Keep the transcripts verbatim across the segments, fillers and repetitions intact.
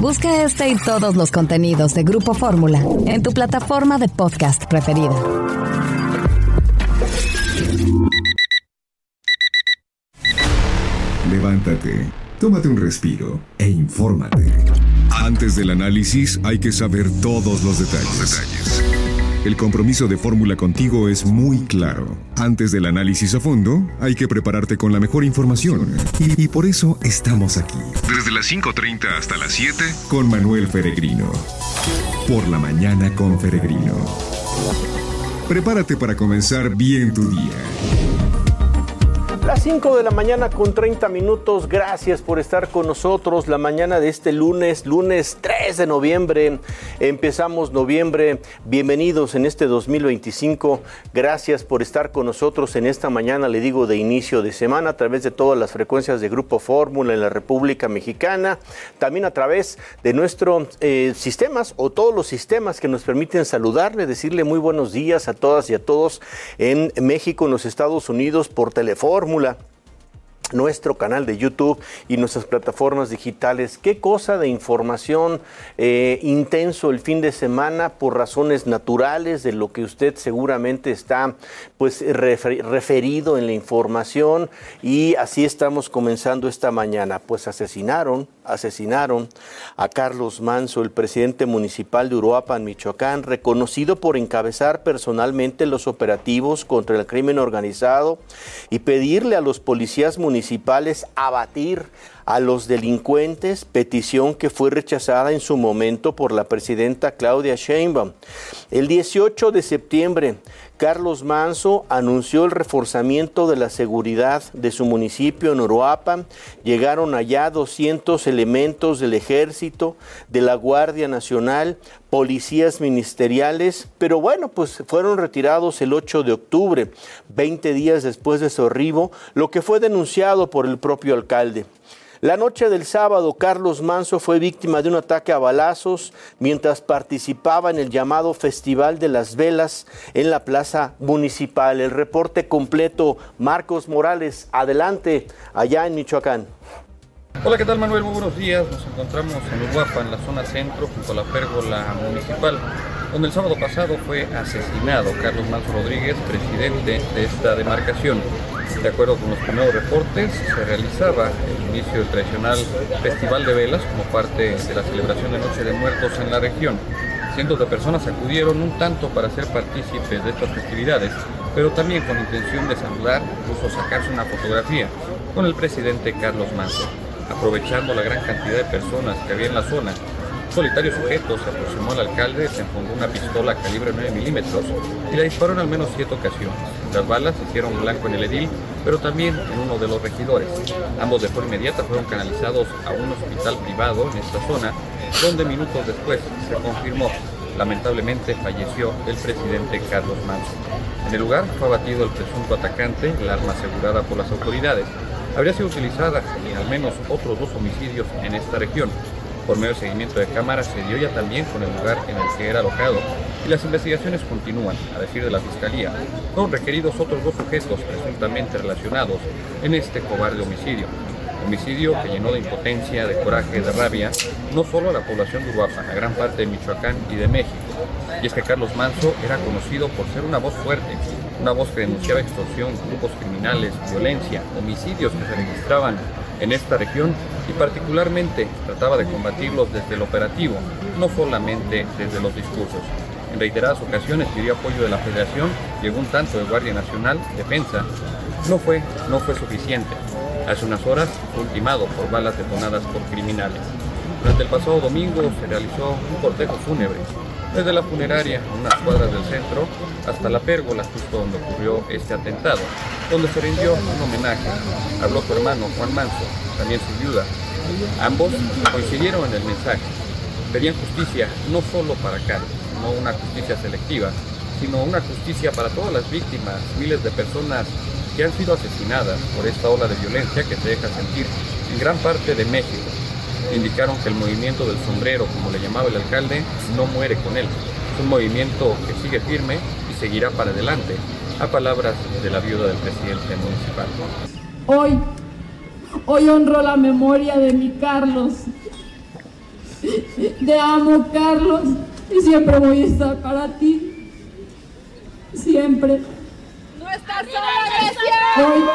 Busca este y todos los contenidos de Grupo Fórmula en tu plataforma de podcast preferida. Levántate, tómate un respiro e infórmate. Antes del análisis hay que saber todos los detalles. Los detalles. El compromiso de Fórmula contigo es muy claro. Antes del análisis a fondo, hay que prepararte con la mejor información. Y, y por eso estamos aquí. Desde las cinco treinta hasta las siete, con Manuel Feregrino. Por la mañana con Feregrino. Prepárate para comenzar bien tu día. Las cinco de la mañana con treinta minutos, gracias por estar con nosotros la mañana de este lunes, lunes tres de noviembre, empezamos noviembre, bienvenidos en este dos mil veinticinco, gracias por estar con nosotros en esta mañana, le digo de inicio de semana, a través de todas las frecuencias de Grupo Fórmula en la República Mexicana, también a través de nuestros eh, sistemas o todos los sistemas que nos permiten saludarle, decirle muy buenos días a todas y a todos en México, en los Estados Unidos, por Telefórmula, nuestro canal de YouTube y nuestras plataformas digitales. Qué cosa de información eh, intenso el fin de semana por razones naturales de lo que usted seguramente está pues refer- referido en la información, y así estamos comenzando esta mañana. Pues asesinaron, asesinaron a Carlos Manzo, el presidente municipal de Uruapan, Michoacán, reconocido por encabezar personalmente los operativos contra el crimen organizado y pedirle a los policías municipales municipales abatir a los delincuentes, petición que fue rechazada en su momento por la presidenta Claudia Sheinbaum. El dieciocho de septiembre, Carlos Manzo anunció el reforzamiento de la seguridad de su municipio en Uruapan. Llegaron allá doscientos elementos del Ejército, de la Guardia Nacional, policías ministeriales, pero bueno, pues fueron retirados el ocho de octubre, veinte días después de su arribo, lo que fue denunciado por el propio alcalde. La noche del sábado, Carlos Manzo fue víctima de un ataque a balazos mientras participaba en el llamado Festival de las Velas en la Plaza Municipal. El reporte completo, Marcos Morales, adelante, allá en Michoacán. Hola, ¿qué tal, Manuel? Muy buenos días. Nos encontramos en Uruapan, en la zona centro, junto a la pérgola municipal, donde el sábado pasado fue asesinado Carlos Manzo Rodríguez, presidente de esta demarcación. De acuerdo con los primeros reportes, se realizaba el inicio del tradicional Festival de Velas como parte de la celebración de Noche de Muertos en la región. Cientos de personas acudieron un tanto para ser partícipes de estas festividades, pero también con intención de saludar, incluso sacarse una fotografía con el presidente Carlos Manzo. Aprovechando la gran cantidad de personas que había en la zona, un solitario sujeto se aproximó al alcalde, se enfundó una pistola calibre nueve milímetros y la disparó en al menos siete ocasiones. Las balas hicieron blanco en el edil, pero también en uno de los regidores. Ambos de forma inmediata fueron canalizados a un hospital privado en esta zona, donde minutos después se confirmó, lamentablemente falleció el presidente Carlos Manzo. En el lugar fue abatido el presunto atacante, el arma asegurada por las autoridades habría sido utilizada en al menos otros dos homicidios en esta región. Por medio de seguimiento de cámaras se dio ya también con el lugar en el que era alojado y las investigaciones continúan. A decir de la Fiscalía, fueron requeridos otros dos sujetos presuntamente relacionados en este cobarde homicidio. Homicidio que llenó de impotencia, de coraje, de rabia, no solo a la población de Uruapan, a gran parte de Michoacán y de México. Y es que Carlos Manzo era conocido por ser una voz fuerte, una voz que denunciaba extorsión, grupos criminales, violencia, homicidios que se registraban en esta región y particularmente trataba de combatirlos desde el operativo, no solamente desde los discursos. En reiteradas ocasiones pidió apoyo de la Federación, llegó un tanto de Guardia Nacional, Defensa. No fue, no fue suficiente. Hace unas horas fue ultimado por balas detonadas por criminales. Durante el pasado domingo se realizó un cortejo fúnebre, desde la funeraria a unas cuadras del centro hasta la pérgola justo donde ocurrió este atentado, donde se rindió un homenaje. Habló su hermano Juan Manzo, también su viuda. Ambos coincidieron en el mensaje. Pedían justicia no solo para Carlos, no una justicia selectiva, sino una justicia para todas las víctimas, miles de personas que han sido asesinadas por esta ola de violencia que se deja sentir en gran parte de México. Indicaron que el movimiento del sombrero, como le llamaba el alcalde, no muere con él. Es un movimiento que sigue firme y seguirá para adelante, a palabras de la viuda del presidente municipal. Hoy, hoy honro la memoria de mi Carlos, Te amo, Carlos, y siempre voy a estar para ti. Siempre. ¡No estás sola, Grecia! Hoy.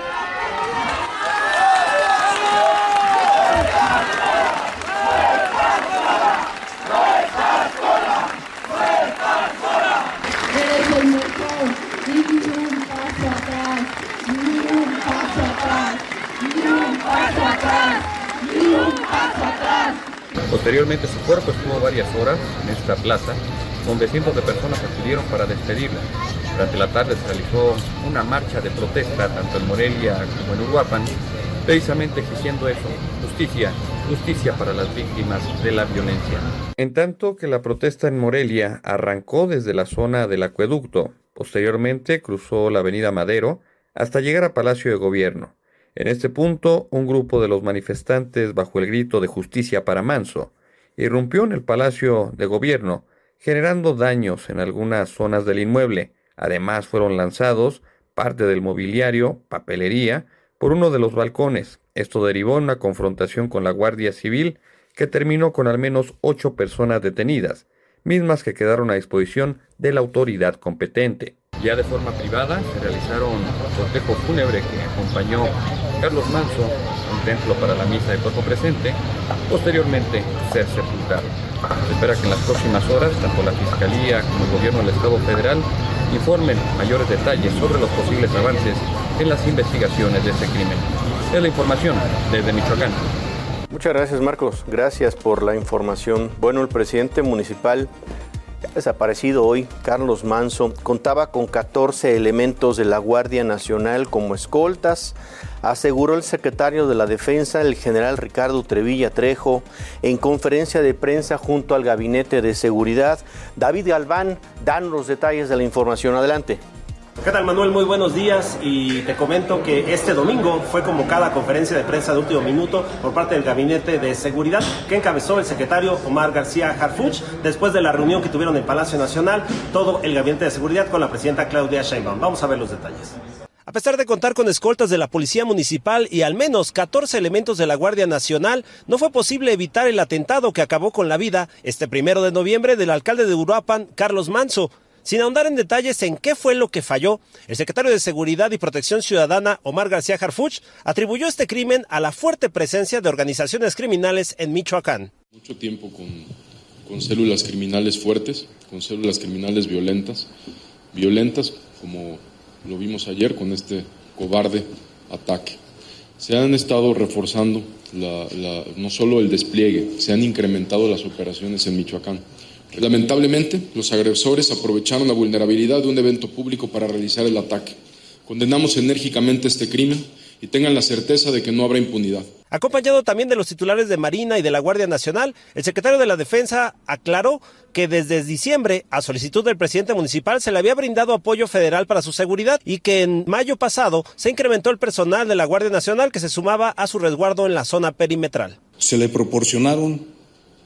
Eres el mejor, y ni un paso atrás, ni un paso atrás, ni un paso atrás, ni un paso atrás. Posteriormente su cuerpo estuvo varias horas en esta plaza, donde cientos de personas acudieron para despedirla. Durante la tarde se realizó una marcha de protesta tanto en Morelia como en Uruapan, precisamente exigiendo eso, justicia, justicia para las víctimas de la violencia. En tanto que la protesta en Morelia arrancó desde la zona del acueducto, posteriormente cruzó la avenida Madero hasta llegar a Palacio de Gobierno. En este punto, un grupo de los manifestantes, bajo el grito de justicia para Manso, irrumpió en el Palacio de Gobierno, generando daños en algunas zonas del inmueble. Además, fueron lanzados parte del mobiliario, papelería, por uno de los balcones. Esto derivó en una confrontación con la Guardia Civil que terminó con al menos ocho personas detenidas, mismas que quedaron a disposición de la autoridad competente. Ya de forma privada se realizaron cortejo fúnebre que acompañó Carlos Manso, un templo para la misa de cuerpo presente, posteriormente ser sepultado. Se espera que en las próximas horas tanto la Fiscalía como el Gobierno del Estado Federal informen mayores detalles sobre los posibles avances en las investigaciones de este crimen. Es la información desde Michoacán. Muchas gracias, Marcos. Gracias por la información. Bueno, el presidente municipal desaparecido hoy, Carlos Manso, contaba con catorce elementos de la Guardia Nacional como escoltas, aseguró el secretario de la Defensa, el general Ricardo Trevilla Trejo, en conferencia de prensa junto al Gabinete de Seguridad. David Galván, dan los detalles de la información. Adelante. ¿Qué tal, Manuel? Muy buenos días, y te comento que este domingo fue convocada conferencia de prensa de último minuto por parte del Gabinete de Seguridad que encabezó el secretario Omar García Harfuch después de la reunión que tuvieron en Palacio Nacional todo el Gabinete de Seguridad con la presidenta Claudia Sheinbaum. Vamos a ver los detalles. A pesar de contar con escoltas de la Policía Municipal y al menos catorce elementos de la Guardia Nacional, no fue posible evitar el atentado que acabó con la vida este primero de noviembre del alcalde de Uruapan, Carlos Manso. Sin ahondar en detalles en qué fue lo que falló, el secretario de Seguridad y Protección Ciudadana, Omar García Harfuch, atribuyó este crimen a la fuerte presencia de organizaciones criminales en Michoacán. Mucho tiempo con, con células criminales fuertes, con células criminales violentas, violentas como lo vimos ayer con este cobarde ataque. Se han estado reforzando la, la, no solo el despliegue, se han incrementado las operaciones en Michoacán. Lamentablemente, los agresores aprovecharon la vulnerabilidad de un evento público para realizar el ataque. Condenamos enérgicamente este crimen y tengan la certeza de que no habrá impunidad. Acompañado también de los titulares de Marina y de la Guardia Nacional, el secretario de la Defensa aclaró que desde diciembre, a solicitud del presidente municipal, se le había brindado apoyo federal para su seguridad y que en mayo pasado se incrementó el personal de la Guardia Nacional que se sumaba a su resguardo en la zona perimetral. Se le proporcionaron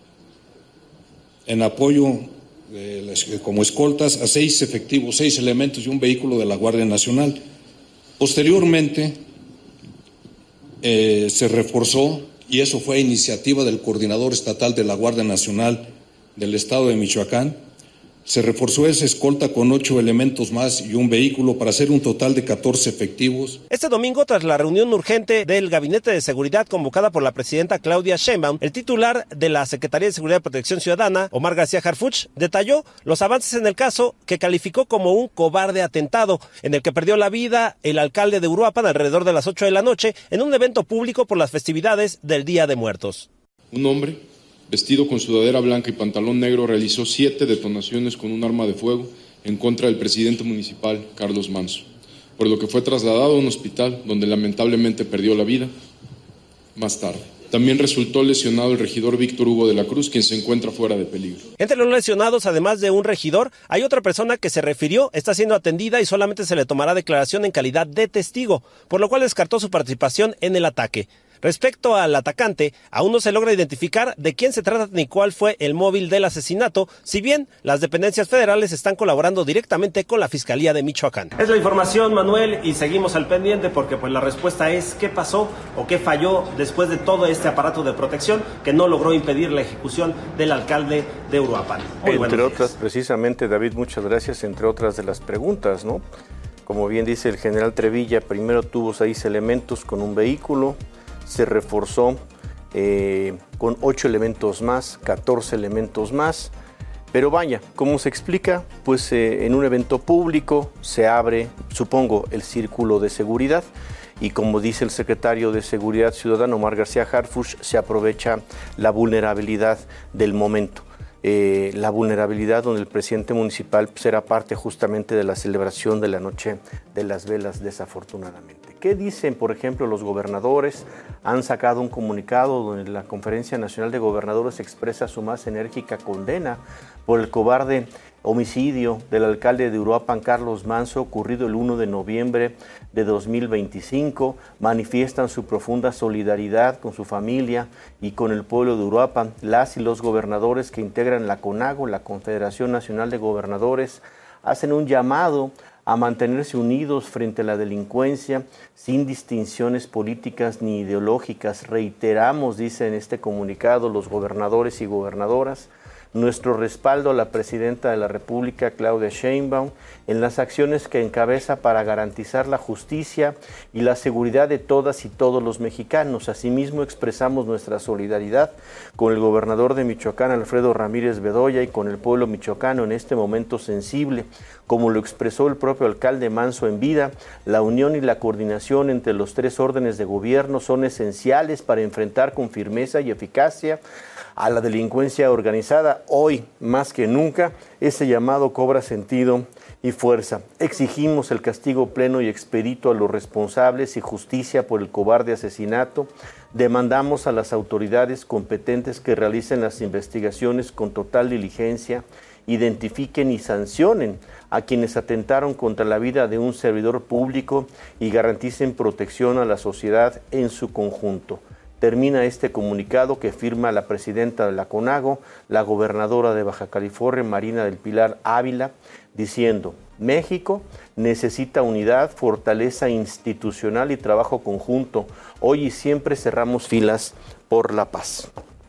en apoyo eh, como escoltas a seis efectivos, seis elementos y un vehículo de la Guardia Nacional. Posteriormente eh, se reforzó, y eso fue iniciativa del coordinador estatal de la Guardia Nacional del estado de Michoacán, se reforzó esa escolta con ocho elementos más y un vehículo para hacer un total de catorce efectivos. Este domingo, tras la reunión urgente del Gabinete de Seguridad convocada por la presidenta Claudia Sheinbaum, el titular de la Secretaría de Seguridad y Protección Ciudadana, Omar García Harfuch, detalló los avances en el caso que calificó como un cobarde atentado, en el que perdió la vida el alcalde de Uruapan alrededor de las ocho de la noche en un evento público por las festividades del Día de Muertos. Un hombre vestido con sudadera blanca y pantalón negro, realizó siete detonaciones con un arma de fuego en contra del presidente municipal, Carlos Manso, por lo que fue trasladado a un hospital donde lamentablemente perdió la vida más tarde. También resultó lesionado el regidor Víctor Hugo de la Cruz, quien se encuentra fuera de peligro. Entre los lesionados, además de un regidor, hay otra persona que se refirió, está siendo atendida y solamente se le tomará declaración en calidad de testigo, por lo cual descartó su participación en el ataque. Respecto al atacante, aún no se logra identificar de quién se trata ni cuál fue el móvil del asesinato, si bien las dependencias federales están colaborando directamente con la Fiscalía de Michoacán. Es la información, Manuel, y seguimos al pendiente porque pues la respuesta es qué pasó o qué falló después de todo este aparato de protección que no logró impedir la ejecución del alcalde de Uruapan. Muy entre otras, precisamente, David, muchas gracias, entre otras de las preguntas, ¿no? Como bien dice el general Trevilla, primero tuvo seis elementos con un vehículo, se reforzó eh, con ocho elementos más, catorce elementos más, pero vaya, ¿cómo se explica? Pues eh, en un evento público se abre, supongo, el círculo de seguridad y como dice el secretario de Seguridad Ciudadana, Omar García Harfuch, se aprovecha la vulnerabilidad del momento. Eh, la vulnerabilidad donde el presidente municipal pues, era parte justamente de la celebración de la Noche de las Velas, desafortunadamente. ¿Qué dicen, por ejemplo, los gobernadores? Han sacado un comunicado donde la Conferencia Nacional de Gobernadores expresa su más enérgica condena por el cobarde homicidio del alcalde de Uruapan, Carlos Manzo, ocurrido el primero de noviembre de dos mil veinticinco. Manifiestan su profunda solidaridad con su familia y con el pueblo de Uruapan. Las y los gobernadores que integran la CONAGO, la Confederación Nacional de Gobernadores, hacen un llamado a mantenerse unidos frente a la delincuencia, sin distinciones políticas ni ideológicas. Reiteramos, dice en este comunicado, los gobernadores y gobernadoras, nuestro respaldo a la presidenta de la República, Claudia Sheinbaum, en las acciones que encabeza para garantizar la justicia y la seguridad de todas y todos los mexicanos. Asimismo, expresamos nuestra solidaridad con el gobernador de Michoacán, Alfredo Ramírez Bedoya, y con el pueblo michoacano en este momento sensible. Como lo expresó el propio alcalde Manzo en vida, la unión y la coordinación entre los tres órdenes de gobierno son esenciales para enfrentar con firmeza y eficacia a la delincuencia organizada. Hoy, más que nunca, ese llamado cobra sentido y fuerza. Exigimos el castigo pleno y expedito a los responsables y justicia por el cobarde asesinato. Demandamos a las autoridades competentes que realicen las investigaciones con total diligencia, identifiquen y sancionen a quienes atentaron contra la vida de un servidor público y garanticen protección a la sociedad en su conjunto. Termina este comunicado que firma la presidenta de la CONAGO, la gobernadora de Baja California, Marina del Pilar Ávila, diciendo: México necesita unidad, fortaleza institucional y trabajo conjunto. Hoy y siempre cerramos filas por la paz.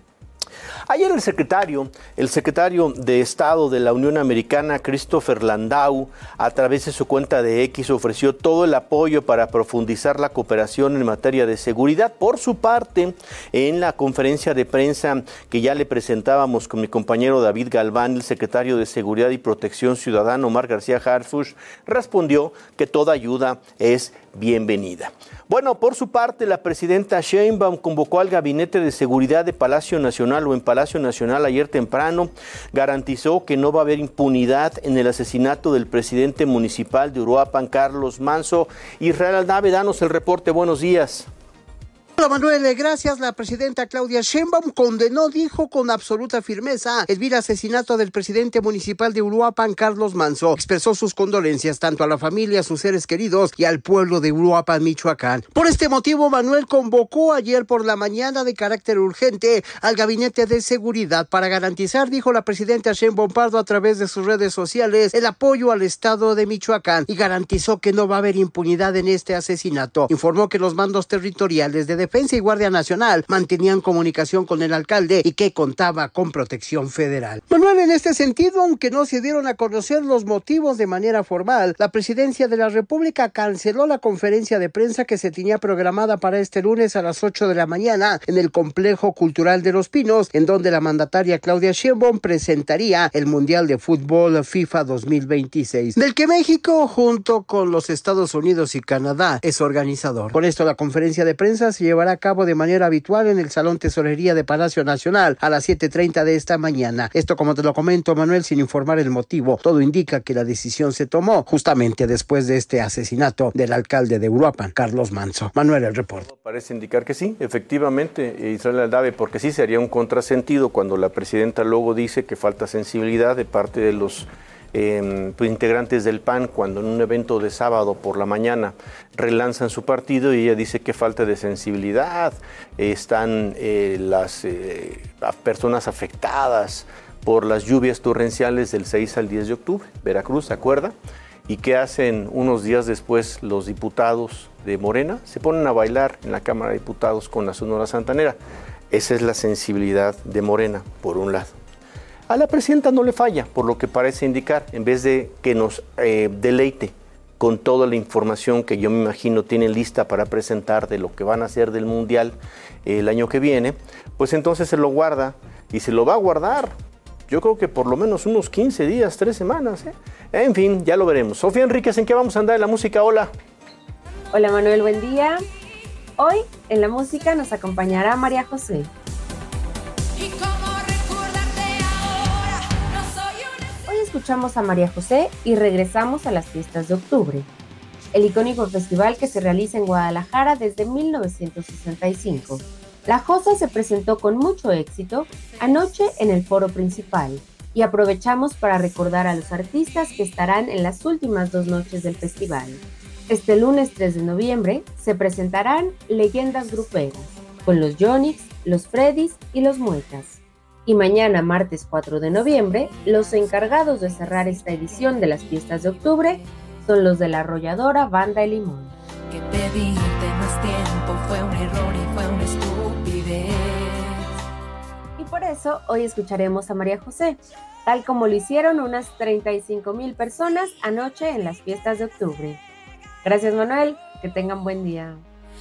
Ayer el secretario, el secretario de Estado de la Unión Americana, Christopher Landau, a través de su cuenta de X, ofreció todo el apoyo para profundizar la cooperación en materia de seguridad. Por su parte, en la conferencia de prensa que ya le presentábamos con mi compañero David Galván, el secretario de Seguridad y Protección Ciudadana, Omar García Harfuch, respondió que toda ayuda es bienvenida. Bueno, por su parte, la presidenta Sheinbaum convocó al Gabinete de Seguridad de Palacio Nacional o en Palacio Nacional ayer temprano, garantizó que no va a haber impunidad en el asesinato del presidente municipal de Uruapan, Carlos Manzo. Israel Aldave, danos el reporte. Buenos días. Hola Manuel, gracias. La presidenta Claudia Sheinbaum condenó, dijo con absoluta firmeza, el vil asesinato del presidente municipal de Uruapan, Carlos Manzo. Expresó sus condolencias tanto a la familia, a sus seres queridos y al pueblo de Uruapan, Michoacán. Por este motivo, Manuel convocó ayer por la mañana de carácter urgente al Gabinete de Seguridad para garantizar, dijo la presidenta Sheinbaum Pardo a través de sus redes sociales, el apoyo al estado de Michoacán y garantizó que no va a haber impunidad en este asesinato. Informó que los mandos territoriales de Defensa y Guardia Nacional mantenían comunicación con el alcalde y que contaba con protección federal. Manuel, en este sentido, aunque no se dieron a conocer los motivos de manera formal, la presidencia de la República canceló la conferencia de prensa que se tenía programada para este lunes a las ocho de la mañana en el Complejo Cultural de Los Pinos, en donde la mandataria Claudia Sheinbaum presentaría el Mundial de Fútbol FIFA dos mil veintiséis, del que México, junto con los Estados Unidos y Canadá, es organizador. Con esto, la conferencia de prensa se llevará a cabo de manera habitual en el Salón Tesorería de Palacio Nacional a las siete treinta de esta mañana. Esto, como te lo comento, Manuel, sin informar el motivo. Todo indica que la decisión se tomó justamente después de este asesinato del alcalde de Uruapan, Carlos Manzo. Manuel, el reporte. Parece indicar que sí, efectivamente, Israel Aldave, porque sí sería un contrasentido cuando la presidenta luego dice que falta sensibilidad de parte de los eh, pues, integrantes del P A N cuando en un evento de sábado por la mañana relanzan su partido y ella dice que falta de sensibilidad, eh, están eh, las eh, personas afectadas por las lluvias torrenciales del seis al diez de octubre, Veracruz, ¿se acuerda? ¿Y qué hacen unos días después los diputados de Morena? Se ponen a bailar en la Cámara de Diputados con la Sonora Santanera. Esa es la sensibilidad de Morena, por un lado. A la presidenta no le falla, por lo que parece indicar, en vez de que nos eh, deleite con toda la información que yo me imagino tienen lista para presentar de lo que van a hacer del Mundial eh, el año que viene, pues entonces se lo guarda y se lo va a guardar. Yo creo que por lo menos unos quince días, tres semanas. ¿eh? En fin, ya lo veremos. Sofía Enríquez, ¿en qué vamos a andar en la música? Hola. Hola Manuel, buen día. Hoy en la música nos acompañará María José. Hoy escuchamos a María José y regresamos a las fiestas de octubre, el icónico festival que se realiza en Guadalajara desde mil novecientos sesenta y cinco. La Josa se presentó con mucho éxito anoche en el foro principal y aprovechamos para recordar a los artistas que estarán en las últimas dos noches del festival. Este lunes tres de noviembre se presentarán Leyendas Gruperas con los Yonix, los Freddys y los Muecas. Y mañana martes cuatro de noviembre, los encargados de cerrar esta edición de las fiestas de octubre son los de la arrolladora Banda El Limón. Que pedirte más tiempo fue un error y fue una estupidez. Y por eso hoy escucharemos a María José, tal como lo hicieron unas treinta y cinco mil personas anoche en las fiestas de octubre. Gracias Manuel, que tengan buen día.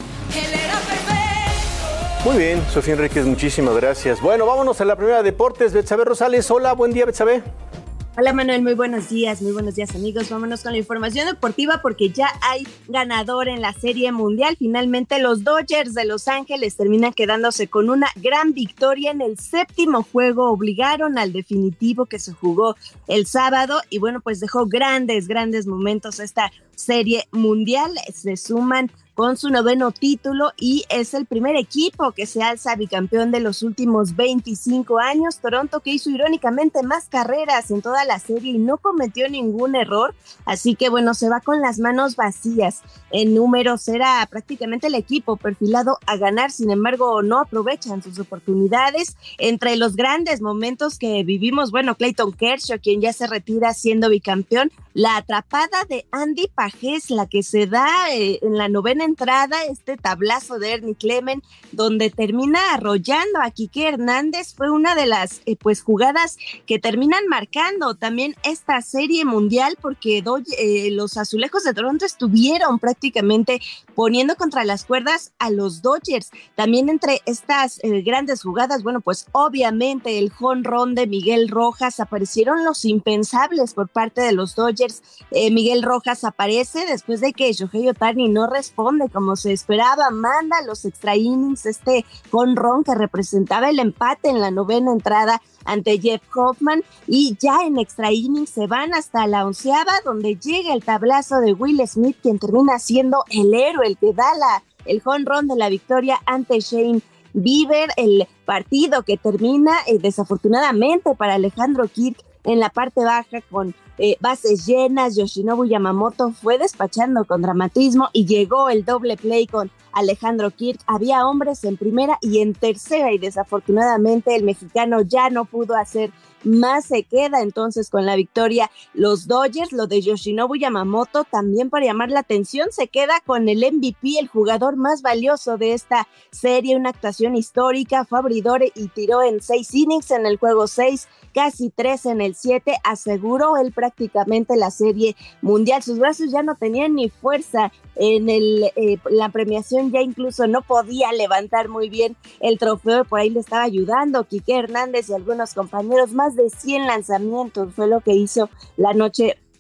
Muy bien, Sofía Enríquez, muchísimas gracias. Bueno, vámonos a la primera de deportes. Betsabe Rosales, hola, buen día Betsabe. Hola Manuel, muy buenos días, muy buenos días amigos. Vámonos con la información deportiva porque ya hay ganador en la Serie Mundial. Finalmente los Dodgers de Los Ángeles terminan quedándose con una gran victoria en el séptimo juego. Obligaron al definitivo que se jugó el sábado y bueno, pues dejó grandes, grandes momentos esta Serie Mundial. Se suman con su noveno título y es el primer equipo que se alza bicampeón de los últimos veinticinco años. Toronto, que hizo irónicamente más carreras en toda la serie y no cometió ningún error, así que bueno, se va con las manos vacías. En números era prácticamente el equipo perfilado a ganar, sin embargo no aprovechan sus oportunidades. Entre los grandes momentos que vivimos, bueno, Clayton Kershaw, quien ya se retira siendo bicampeón, la atrapada de Andy Pajés, la que se da eh, en la novena entrada, este tablazo de Ernie Clement, donde termina arrollando a Quique Hernández, fue una de las eh, pues jugadas que terminan marcando también esta Serie Mundial, porque do, eh, los Azulejos de Toronto estuvieron prácticamente poniendo contra las cuerdas a los Dodgers. También entre estas eh, grandes jugadas, bueno, pues obviamente el jonrón de Miguel Rojas, aparecieron los impensables por parte de los Dodgers. Eh, Miguel Rojas aparece después de que Shohei Ohtani no responde como se esperaba, manda los extra innings, este jonrón que representaba el empate en la novena entrada ante Jeff Hoffman, y ya en extra innings se van hasta la onceava, donde llega el tablazo de Will Smith, quien termina siendo el héroe, el que da la, el jonrón de la victoria ante Shane Bieber. El partido que termina eh, desafortunadamente para Alejandro Kirk en la parte baja con eh, bases llenas. Yoshinobu Yamamoto fue despachando con dramatismo y llegó el doble play con Alejandro Kirk. Había hombres en primera y en tercera y desafortunadamente el mexicano ya no pudo hacer más. Se queda entonces con la victoria los Dodgers. Lo de Yoshinobu Yamamoto también, para llamar la atención, se queda con el M V P, el jugador más valioso de esta serie, una actuación histórica. Fue abridor y tiró en seis innings en el juego seis, casi tres en el siete, aseguró él prácticamente la Serie Mundial. Sus brazos ya no tenían ni fuerza en el, eh, la premiación, ya incluso no podía levantar muy bien el trofeo, por ahí le estaba ayudando Quique Hernández y algunos compañeros. Más de cien lanzamientos fue lo que hizo la noche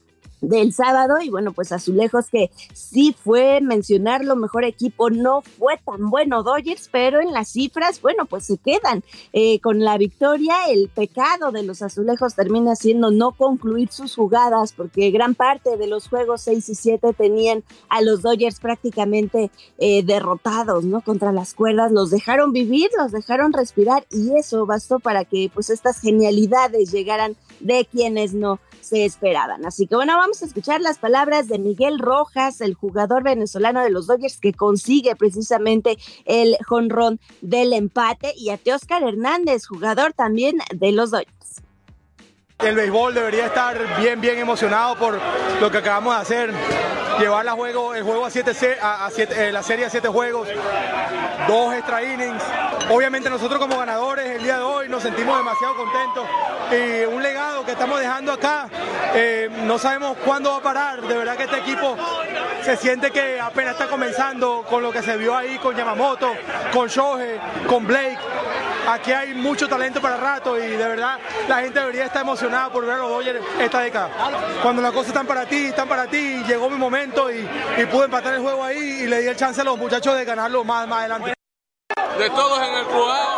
del sábado. Y bueno, pues Azulejos, que sí fue mencionarlo, mejor equipo, no fue tan bueno Dodgers, pero en las cifras, bueno, pues se quedan eh, con la victoria. El pecado de los Azulejos termina siendo no concluir sus jugadas, porque gran parte de los juegos seis y siete tenían a los Dodgers prácticamente eh, derrotados, ¿no? Contra las cuerdas, los dejaron vivir, los dejaron respirar, y eso bastó para que pues estas genialidades llegaran de quienes no se esperaban. Así que bueno, vamos a escuchar las palabras de Miguel Rojas, el jugador venezolano de los Dodgers, que consigue precisamente el jonrón del empate, y a Teóscar Hernández, jugador también de los Dodgers. El béisbol debería estar bien, bien emocionado por lo que acabamos de hacer. Llevar la juego, el juego a siete, a, a siete, eh, la serie a siete juegos, dos extra innings. Obviamente nosotros como ganadores el día de hoy nos sentimos demasiado contentos, y un legado que estamos dejando acá, eh, no sabemos cuándo va a parar. De verdad que este equipo se siente que apenas está comenzando con lo que se vio ahí con Yamamoto, con Shohei, con Blake. Aquí hay mucho talento para rato, y de verdad la gente debería estar emocionada por ver a los Dodgers esta década. Cuando las cosas están para ti, están para ti, y llegó mi momento y, y pude empatar el juego ahí, y le di el chance a los muchachos de ganarlo más, más adelante. De todos en el jugado,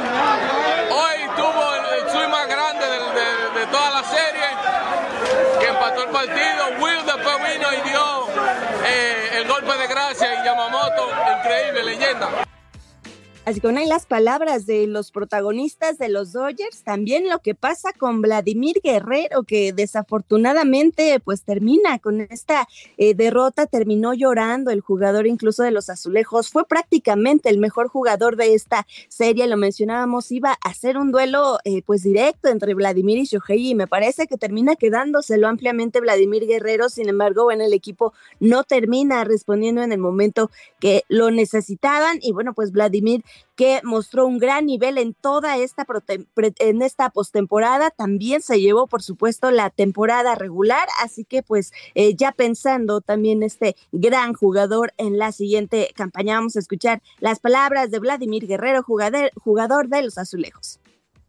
hoy tuvo el, el swing más grande de, de, de toda la serie, que empató el partido. Will después vino y dio eh, el golpe de gracia, y Yamamoto, increíble, leyenda. Así que bueno, hay las palabras de los protagonistas de los Dodgers, también lo que pasa con Vladimir Guerrero, que desafortunadamente pues termina con esta eh, derrota, terminó llorando el jugador incluso de los Azulejos. Fue prácticamente el mejor jugador de esta serie, lo mencionábamos, iba a ser un duelo eh, pues directo entre Vladimir y Shohei, y me parece que termina quedándoselo ampliamente Vladimir Guerrero. Sin embargo, bueno, el equipo no termina respondiendo en el momento que lo necesitaban, y bueno, pues Vladimir, que mostró un gran nivel en toda esta prote- pre- en esta postemporada, también se llevó por supuesto la temporada regular, así que pues eh, ya pensando también este gran jugador en la siguiente campaña. Vamos a escuchar las palabras de Vladimir Guerrero, jugador, jugador de los Azulejos.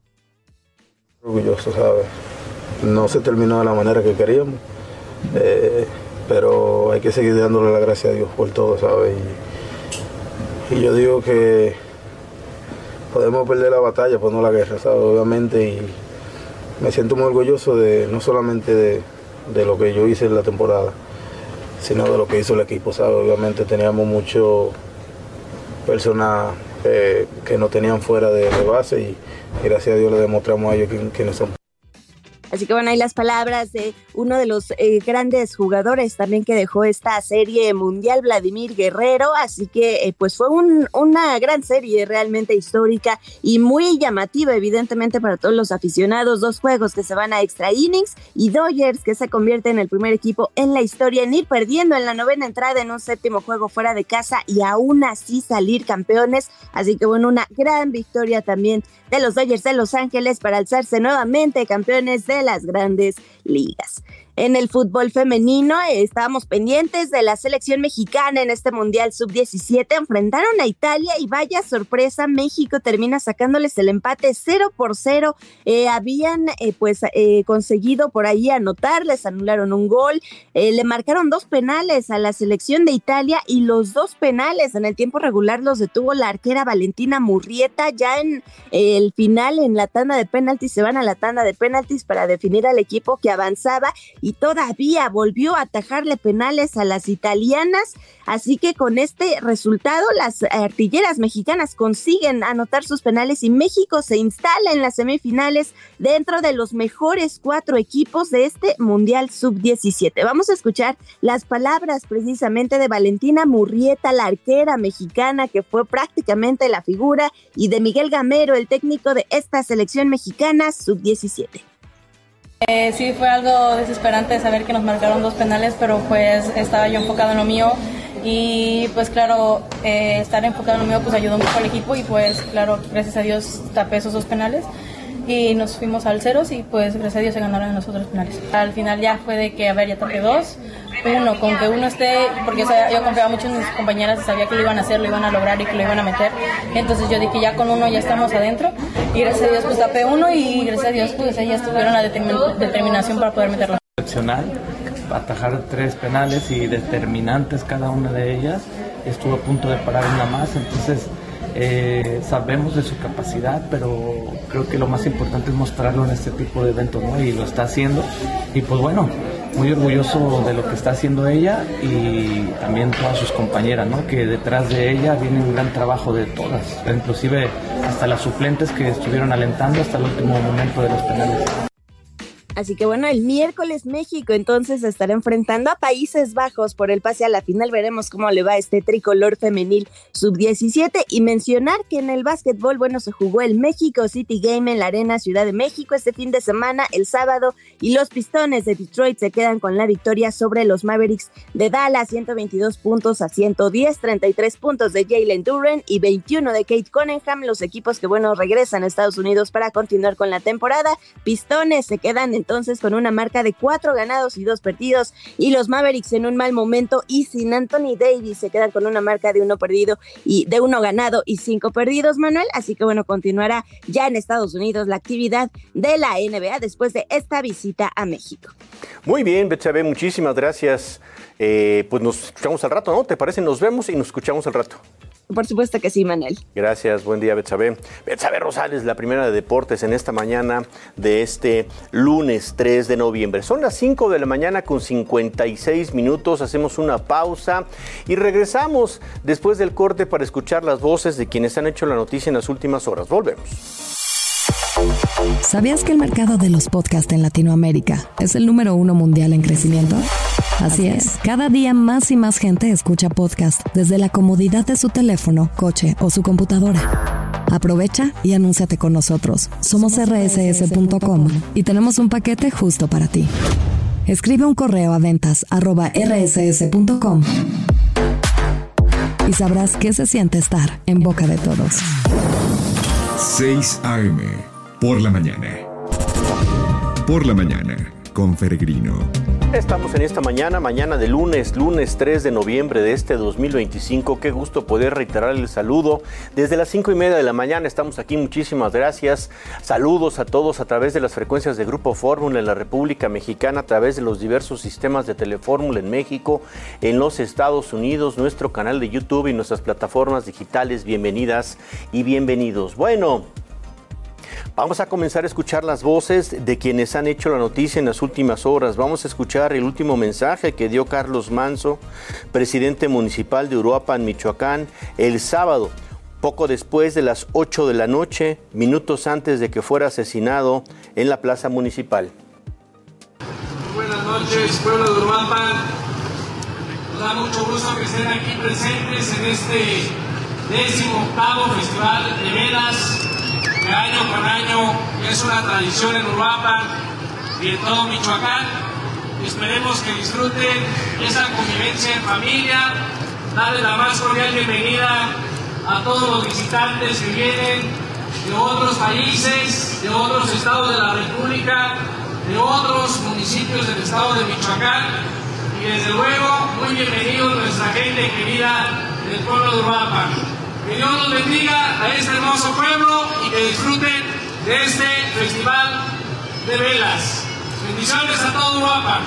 Orgulloso, ¿sabes? No se terminó de la manera que queríamos, eh, pero hay que seguir dándole la gracia a Dios por todo, ¿sabes? Y, y yo digo que podemos perder la batalla, pues no la guerra, ¿sabes? Obviamente, y me siento muy orgulloso de no solamente de, de lo que yo hice en la temporada, sino de lo que hizo el equipo, ¿sabes? Obviamente teníamos muchas personas eh, que nos tenían fuera de, de base, y, y gracias a Dios le demostramos a ellos quiénes quién son. Así que bueno, hay las palabras de uno de los eh, grandes jugadores también que dejó esta serie mundial, Vladimir Guerrero. Así que eh, pues fue un, una gran serie realmente histórica y muy llamativa evidentemente para todos los aficionados. Dos juegos que se van a extra innings, y Dodgers que se convierte en el primer equipo en la historia en ir perdiendo en la novena entrada en un séptimo juego fuera de casa, y aún así salir campeones. Así que bueno, una gran victoria también de los Dodgers de Los Ángeles para alzarse nuevamente campeones de las grandes ligas. En el fútbol femenino eh, estábamos pendientes de la selección mexicana en este Mundial sub diecisiete. Enfrentaron a Italia y vaya sorpresa, México termina sacándoles el empate cero por cero. Eh, habían eh, pues eh, conseguido por ahí anotar, les anularon un gol, eh, le marcaron dos penales a la selección de Italia, y los dos penales en el tiempo regular los detuvo la arquera Valentina Murrieta. Ya en eh, el final, en la tanda de penaltis, se van a la tanda de penaltis para definir al equipo que avanzaba, y todavía volvió a atajarle penales a las italianas. Así que con este resultado las artilleras mexicanas consiguen anotar sus penales, y México se instala en las semifinales dentro de los mejores cuatro equipos de este Mundial sub diecisiete. Vamos a escuchar las palabras precisamente de Valentina Murrieta, la arquera mexicana que fue prácticamente la figura, y de Miguel Gamero, el técnico de esta selección mexicana sub diecisiete. Eh, sí, fue algo desesperante saber que nos marcaron dos penales, pero pues estaba yo enfocado en lo mío, y pues claro, eh, estar enfocado en lo mío pues ayudó mucho al equipo, y pues claro, gracias a Dios tapé esos dos penales y nos fuimos al ceros, y pues gracias a Dios se ganaron los otros penales. Al final ya fue de que, a ver, ya tapé dos, uno, con que uno esté, porque o sea, yo confiaba mucho en mis compañeras, sabía que lo iban a hacer, lo iban a lograr y que lo iban a meter, entonces yo dije ya con uno ya estamos adentro, y gracias a Dios pues tapé uno, y gracias a Dios pues ellas tuvieron la determin- determinación para poder meterlo. Excepcional, atajar tres penales y determinantes cada una de ellas. Estuvo a punto de parar una más, entonces eh, sabemos de su capacidad, pero creo que lo más importante es mostrarlo en este tipo de eventos, ¿no? Y lo está haciendo. Y pues bueno, muy orgulloso de lo que está haciendo ella y también todas sus compañeras, ¿no? Que detrás de ella viene un gran trabajo de todas, inclusive hasta las suplentes que estuvieron alentando hasta el último momento de los penales. Así que bueno, el miércoles México entonces estará enfrentando a Países Bajos por el pase a la final. Veremos cómo le va a este tricolor femenil sub diecisiete. Y mencionar que en el básquetbol, bueno, se jugó el México City Game en la Arena Ciudad de México este fin de semana, el sábado, y los Pistones de Detroit se quedan con la victoria sobre los Mavericks de Dallas, ciento veintidós puntos a ciento diez, treinta y tres puntos de Jalen Duren y veintiuno de Kate Cunningham, los equipos que, bueno, regresan a Estados Unidos para continuar con la temporada. Pistones se quedan en entonces con una marca de cuatro ganados y dos perdidos, y los Mavericks en un mal momento y sin Anthony Davis se quedan con una marca de uno perdido y de uno ganado y cinco perdidos, Manuel. Así que bueno, continuará ya en Estados Unidos la actividad de la N B A después de esta visita a México. Muy bien, Betsabe, muchísimas gracias. Eh, pues nos escuchamos al rato, ¿no? ¿Te parece? Nos vemos y nos escuchamos al rato. Por supuesto que sí, Manuel. Gracias, buen día, Betsabe. Betsabe Rosales, la primera de deportes en esta mañana de este lunes tres de noviembre. Son las cinco de la mañana con cincuenta y seis minutos, hacemos una pausa y regresamos después del corte para escuchar las voces de quienes han hecho la noticia en las últimas horas. Volvemos. ¿Sabías que el mercado de los podcasts en Latinoamérica es el número uno mundial en crecimiento? Así es, cada día más y más gente escucha podcast desde la comodidad de su teléfono, coche o su computadora. Aprovecha y anúnciate con nosotros. Somos erre ese ese punto com y tenemos un paquete justo para ti. Escribe un correo a ventas arroba erre ese ese punto com y sabrás qué se siente estar en boca de todos. seis a eme, por la mañana. Por la mañana, con Peregrino. Estamos en esta mañana, mañana de lunes, lunes tres de noviembre de este dos mil veinticinco. Qué gusto poder reiterar el saludo. Desde las cinco y media de la mañana estamos aquí, muchísimas gracias. Saludos a todos a través de las frecuencias de Grupo Fórmula en la República Mexicana, a través de los diversos sistemas de Telefórmula en México, en los Estados Unidos, nuestro canal de YouTube y nuestras plataformas digitales. Bienvenidas y bienvenidos. Bueno, vamos a comenzar a escuchar las voces de quienes han hecho la noticia en las últimas horas. Vamos a escuchar el último mensaje que dio Carlos Manzo, presidente municipal de Uruapan, Michoacán, el sábado, poco después de las ocho de la noche, minutos antes de que fuera asesinado en la plaza municipal. Buenas noches, pueblo de Uruapan. Nos da mucho gusto que estén aquí presentes en este décimo octavo Festival de Velas, que año con año es una tradición en Uruapan y en todo Michoacán. Esperemos que disfruten esa convivencia en familia. Darles la más cordial bienvenida a todos los visitantes que vienen de otros países, de otros estados de la República, de otros municipios del estado de Michoacán. Y desde luego, muy bienvenidos nuestra gente querida del pueblo de Uruapan. Que Dios los bendiga a este hermoso pueblo y que disfruten de este festival de velas. Bendiciones a todo Uruapan.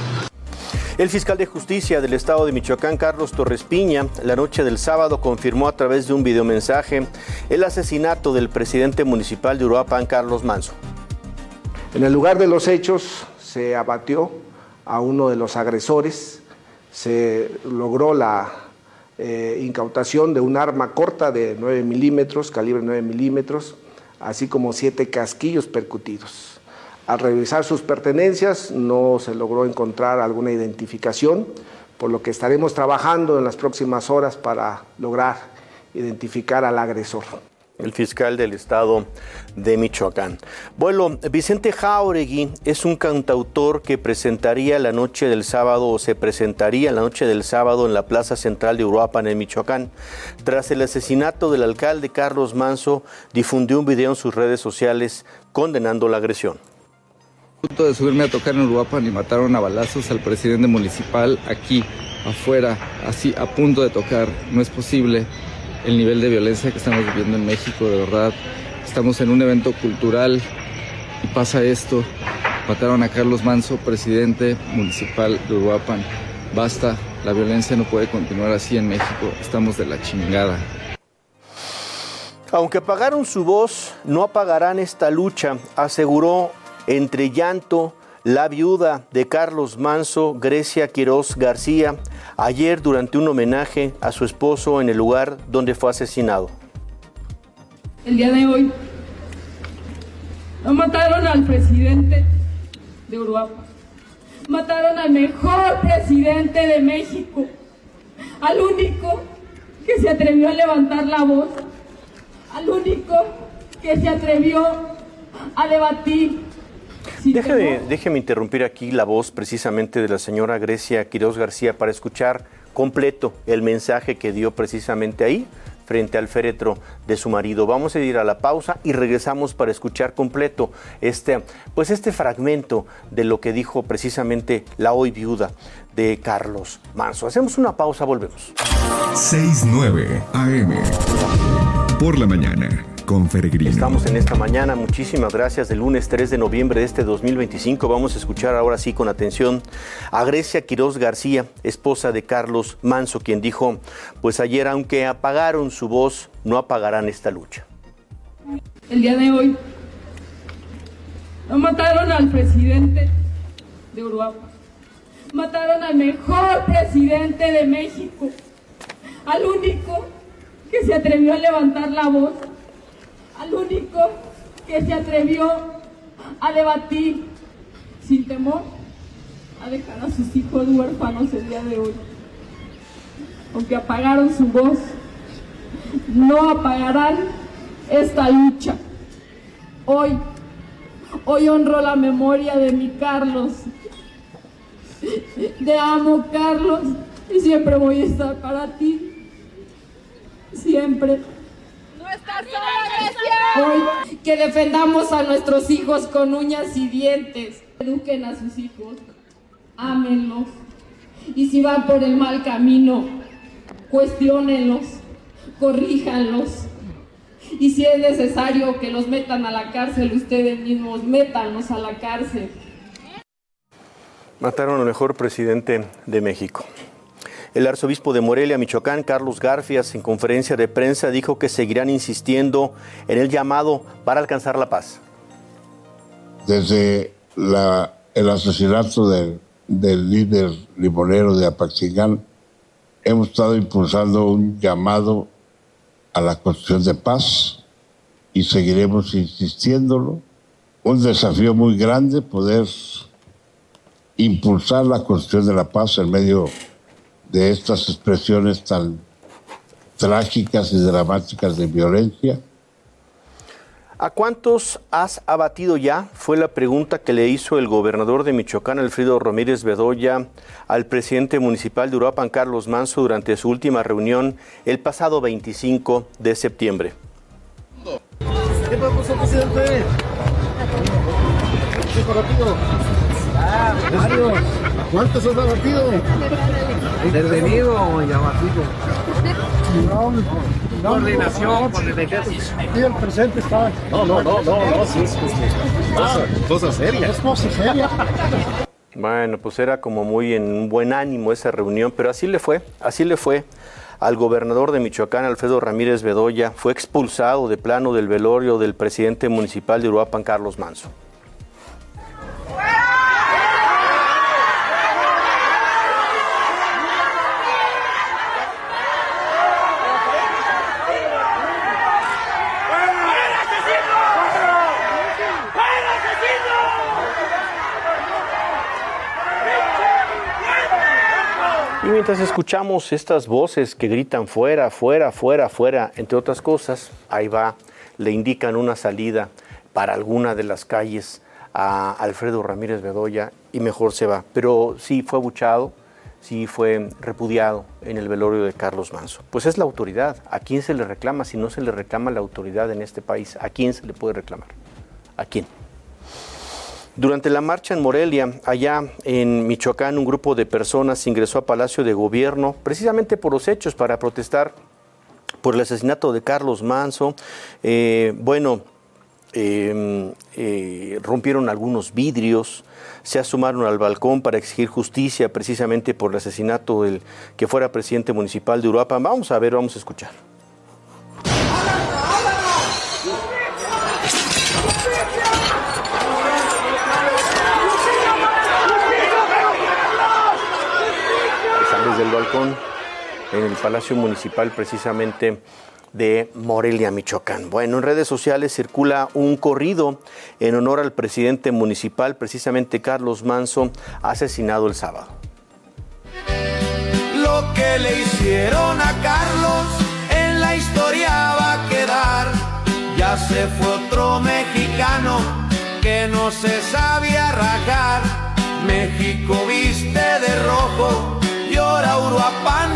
El fiscal de justicia del estado de Michoacán, Carlos Torres Piña, la noche del sábado confirmó a través de un videomensaje el asesinato del presidente municipal de Uruapan, Carlos Manzo. En el lugar de los hechos se abatió a uno de los agresores, se logró la Eh, incautación de un arma corta de nueve milímetros, calibre nueve milímetros, así como siete casquillos percutidos. Al revisar sus pertenencias no se logró encontrar alguna identificación, por lo que estaremos trabajando en las próximas horas para lograr identificar al agresor. El fiscal del estado de Michoacán. Bueno, Vicente Jáuregui es un cantautor que presentaría la noche del sábado o se presentaría la noche del sábado en la plaza central de Uruapan, en Michoacán. Tras el asesinato del alcalde Carlos Manzo, difundió un video en sus redes sociales condenando la agresión. A punto de subirme a tocar en Uruapan y mataron a balazos al presidente municipal aquí, afuera, así a punto de tocar. No es posible el nivel de violencia que estamos viviendo en México, de verdad. Estamos en un evento cultural y pasa esto. Mataron a Carlos Manso, presidente municipal de Uruapan. Basta, la violencia no puede continuar así en México. Estamos de la chingada. Aunque apagaron su voz, no apagarán esta lucha, aseguró entre llanto la viuda de Carlos Manso, Grecia Quiroz García, ayer durante un homenaje a su esposo en el lugar donde fue asesinado. El día de hoy no mataron al presidente de Uruapan, mataron al mejor presidente de México, al único que se atrevió a levantar la voz, al único que se atrevió a debatir. Déjeme, déjeme interrumpir aquí la voz precisamente de la señora Grecia Quiroz García para escuchar completo el mensaje que dio precisamente ahí frente al féretro de su marido. Vamos a ir a la pausa y regresamos para escuchar completo este, pues este fragmento de lo que dijo precisamente la hoy viuda de Carlos Manso. Hacemos una pausa, volvemos. seis nueve A M por la mañana. Con Peregrino. Estamos en esta mañana, muchísimas gracias. El lunes tres de noviembre de este dos mil veinticinco vamos a escuchar ahora sí con atención a Grecia Quiroz García, esposa de Carlos Manso, quien dijo, pues ayer aunque apagaron su voz, no apagarán esta lucha. El día de hoy no mataron al presidente de Uruapan, mataron al mejor presidente de México, al único que se atrevió a levantar la voz, al único que se atrevió a debatir sin temor a dejar a sus hijos huérfanos el día de hoy. Aunque apagaron su voz, no apagarán esta lucha. Hoy, hoy honro la memoria de mi Carlos. Te amo, Carlos, y siempre voy a estar para ti. Siempre. Hoy que defendamos a nuestros hijos con uñas y dientes, eduquen a sus hijos, ámenlos, y si van por el mal camino, cuestiónenlos, corríjanlos, y si es necesario que los metan a la cárcel ustedes mismos, métanlos a la cárcel. Mataron al mejor presidente de México. El arzobispo de Morelia, Michoacán, Carlos Garfias, en conferencia de prensa dijo que seguirán insistiendo en el llamado para alcanzar la paz. Desde la, el asesinato del, del líder limonero de Apaxingán, hemos estado impulsando un llamado a la construcción de paz y seguiremos insistiéndolo. Un desafío muy grande poder impulsar la construcción de la paz en medio de estas expresiones tan trágicas y dramáticas de violencia. ¿A cuántos has abatido ya? Fue la pregunta que le hizo el gobernador de Michoacán, Alfredo Ramírez Bedoya, al presidente municipal de Uruapan, Carlos Manso, durante su última reunión el pasado veinticinco de septiembre. ¿Qué pasó, presidente? ¿Qué rápido? Ah, Mario, ¿cuántos has abatido? Detenido o ya abatido. No, no, coordinación con el ejército. Sí, el presente está. No, no, no, no, no, sí, es cosa, cosa seria. Es cosa seria. Bueno, pues era como muy en un buen ánimo esa reunión, pero así le fue, así le fue al gobernador de Michoacán, Alfredo Ramírez Bedoya. Fue expulsado de plano del velorio del presidente municipal de Uruapan, Carlos Manso. Y mientras escuchamos estas voces que gritan fuera, fuera, fuera, fuera, entre otras cosas, ahí va, le indican una salida para alguna de las calles a Alfredo Ramírez Bedoya y mejor se va. Pero sí fue abuchado, sí fue repudiado en el velorio de Carlos Manso. Pues es la autoridad. ¿A quién se le reclama si no se le reclama la autoridad en este país? ¿A quién se le puede reclamar? ¿A quién? Durante la marcha en Morelia, allá en Michoacán, un grupo de personas ingresó a Palacio de Gobierno precisamente por los hechos para protestar por el asesinato de Carlos Manso. Eh, bueno, eh, eh, rompieron algunos vidrios, se asomaron al balcón para exigir justicia precisamente por el asesinato del que fuera presidente municipal de Uruapan. Vamos a ver, vamos a escuchar. Están desde el balcón en el Palacio Municipal precisamente de Morelia, Michoacán. Bueno, en redes sociales circula un corrido en honor al presidente municipal, precisamente Carlos Manzo, asesinado el sábado. Lo que le hicieron a Carlos en la historia va a quedar. Ya se fue otro mexicano que no se sabía rajar. México viste de rojo y ahora Uruapan,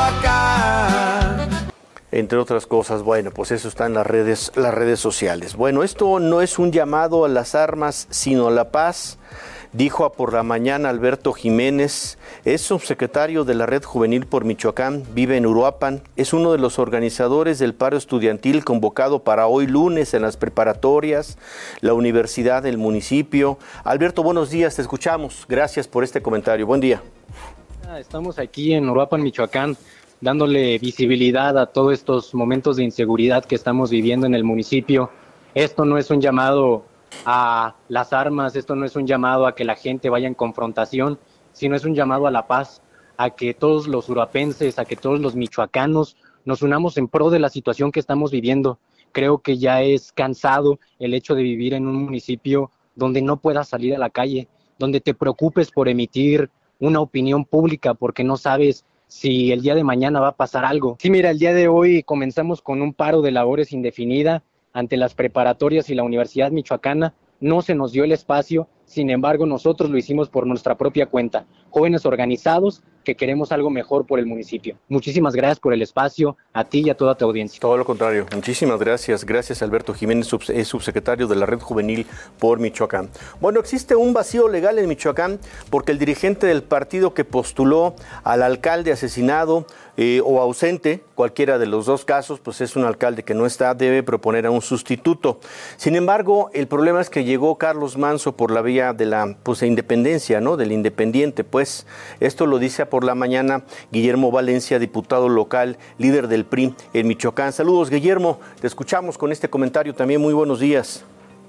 Michoacán. Entre otras cosas, bueno, pues eso está en las redes, las redes sociales. Bueno, esto no es un llamado a las armas, sino a la paz, dijo a Por la Mañana Alberto Jiménez, es subsecretario de la Red Juvenil por Michoacán, vive en Uruapan, es uno de los organizadores del paro estudiantil convocado para hoy lunes en las preparatorias, la universidad del municipio. Alberto, buenos días, te escuchamos, gracias por este comentario, buen día. Estamos aquí en Uruapan, Michoacán, dándole visibilidad a todos estos momentos de inseguridad que estamos viviendo en el municipio. Esto no es un llamado a las armas, esto no es un llamado a que la gente vaya en confrontación, sino es un llamado a la paz, a que todos los uruapenses, a que todos los michoacanos nos unamos en pro de la situación que estamos viviendo. Creo que ya es cansado el hecho de vivir en un municipio donde no puedas salir a la calle, donde te preocupes por emitir una opinión pública porque no sabes si el día de mañana va a pasar algo. Sí, mira, el día de hoy comenzamos con un paro de labores indefinida ante las preparatorias y la Universidad Michoacana. No se nos dio el espacio, sin embargo, nosotros lo hicimos por nuestra propia cuenta. Jóvenes organizados que queremos algo mejor por el municipio. Muchísimas gracias por el espacio, a ti y a toda tu audiencia. Todo lo contrario, muchísimas gracias. Gracias, Alberto Jiménez, es subsecretario de la Red Juvenil por Michoacán. Bueno, existe un vacío legal en Michoacán porque el dirigente del partido que postuló al alcalde asesinado eh, o ausente, cualquiera de los dos casos, pues es un alcalde que no está, debe proponer a un sustituto. Sin embargo, el problema es que llegó Carlos Manzo por la vía de la pues, independencia, ¿no? Del independiente, pues esto lo dice a Por la Mañana Guillermo Valencia, diputado local, líder del P R I en Michoacán. Saludos, Guillermo, te escuchamos con este comentario también. Muy buenos días.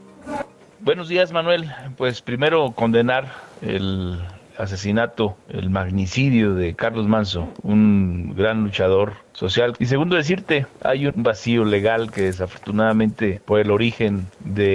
Buenos días, Manuel. Pues primero condenar el asesinato, el magnicidio de Carlos Manzo, un gran luchador social. Y segundo, decirte, hay un vacío legal que desafortunadamente por el origen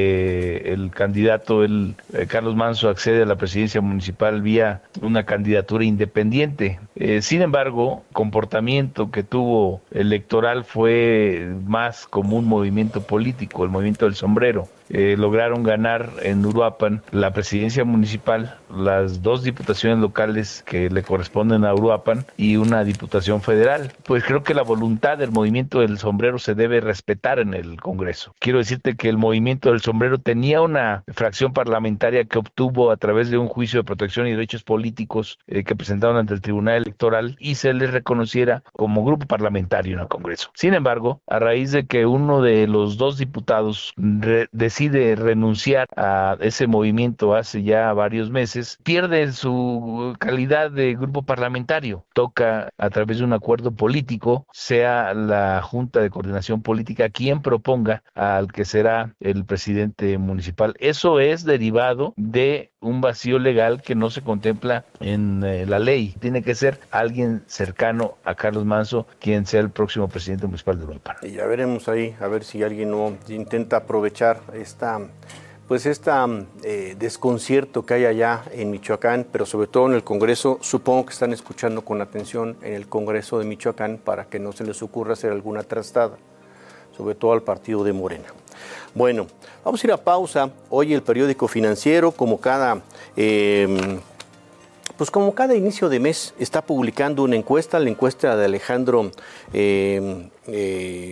del candidato, el eh, Carlos Manzo accede a la presidencia municipal vía una candidatura independiente. Eh, sin embargo, comportamiento que tuvo electoral fue más como un movimiento político, el movimiento del sombrero. Eh, lograron ganar en Uruapan la presidencia municipal, las dos diputaciones locales que le corresponden a Uruapan y una diputación federal. Pues creo que la voluntad del movimiento del sombrero se debe respetar en el Congreso. Quiero decirte que el movimiento del sombrero tenía una fracción parlamentaria que obtuvo a través de un juicio de protección y derechos políticos eh, que presentaron ante el Tribunal Electoral y se les reconociera como grupo parlamentario en el Congreso. Sin embargo, a raíz de que uno de los dos diputados re- decide renunciar a ese movimiento hace ya varios meses, pierde su calidad de grupo parlamentario. Toca a través de un acuerdo político sea la Junta de Coordinación Política quien proponga al que será el presidente municipal. Eso es derivado de un vacío legal que no se contempla en eh, la ley. Tiene que ser alguien cercano a Carlos Manzo quien sea el próximo presidente municipal de Uruapan. Y ya veremos ahí, a ver si alguien no intenta aprovechar esta pues este eh, desconcierto que hay allá en Michoacán, pero sobre todo en el Congreso. Supongo que están escuchando con atención en el Congreso de Michoacán para que no se les ocurra hacer alguna trastada, sobre todo al partido de Morena. Bueno, vamos a ir a pausa. Hoy el periódico Financiero, como cada... Eh, Pues como cada inicio de mes está publicando una encuesta, la encuesta de Alejandro eh, eh,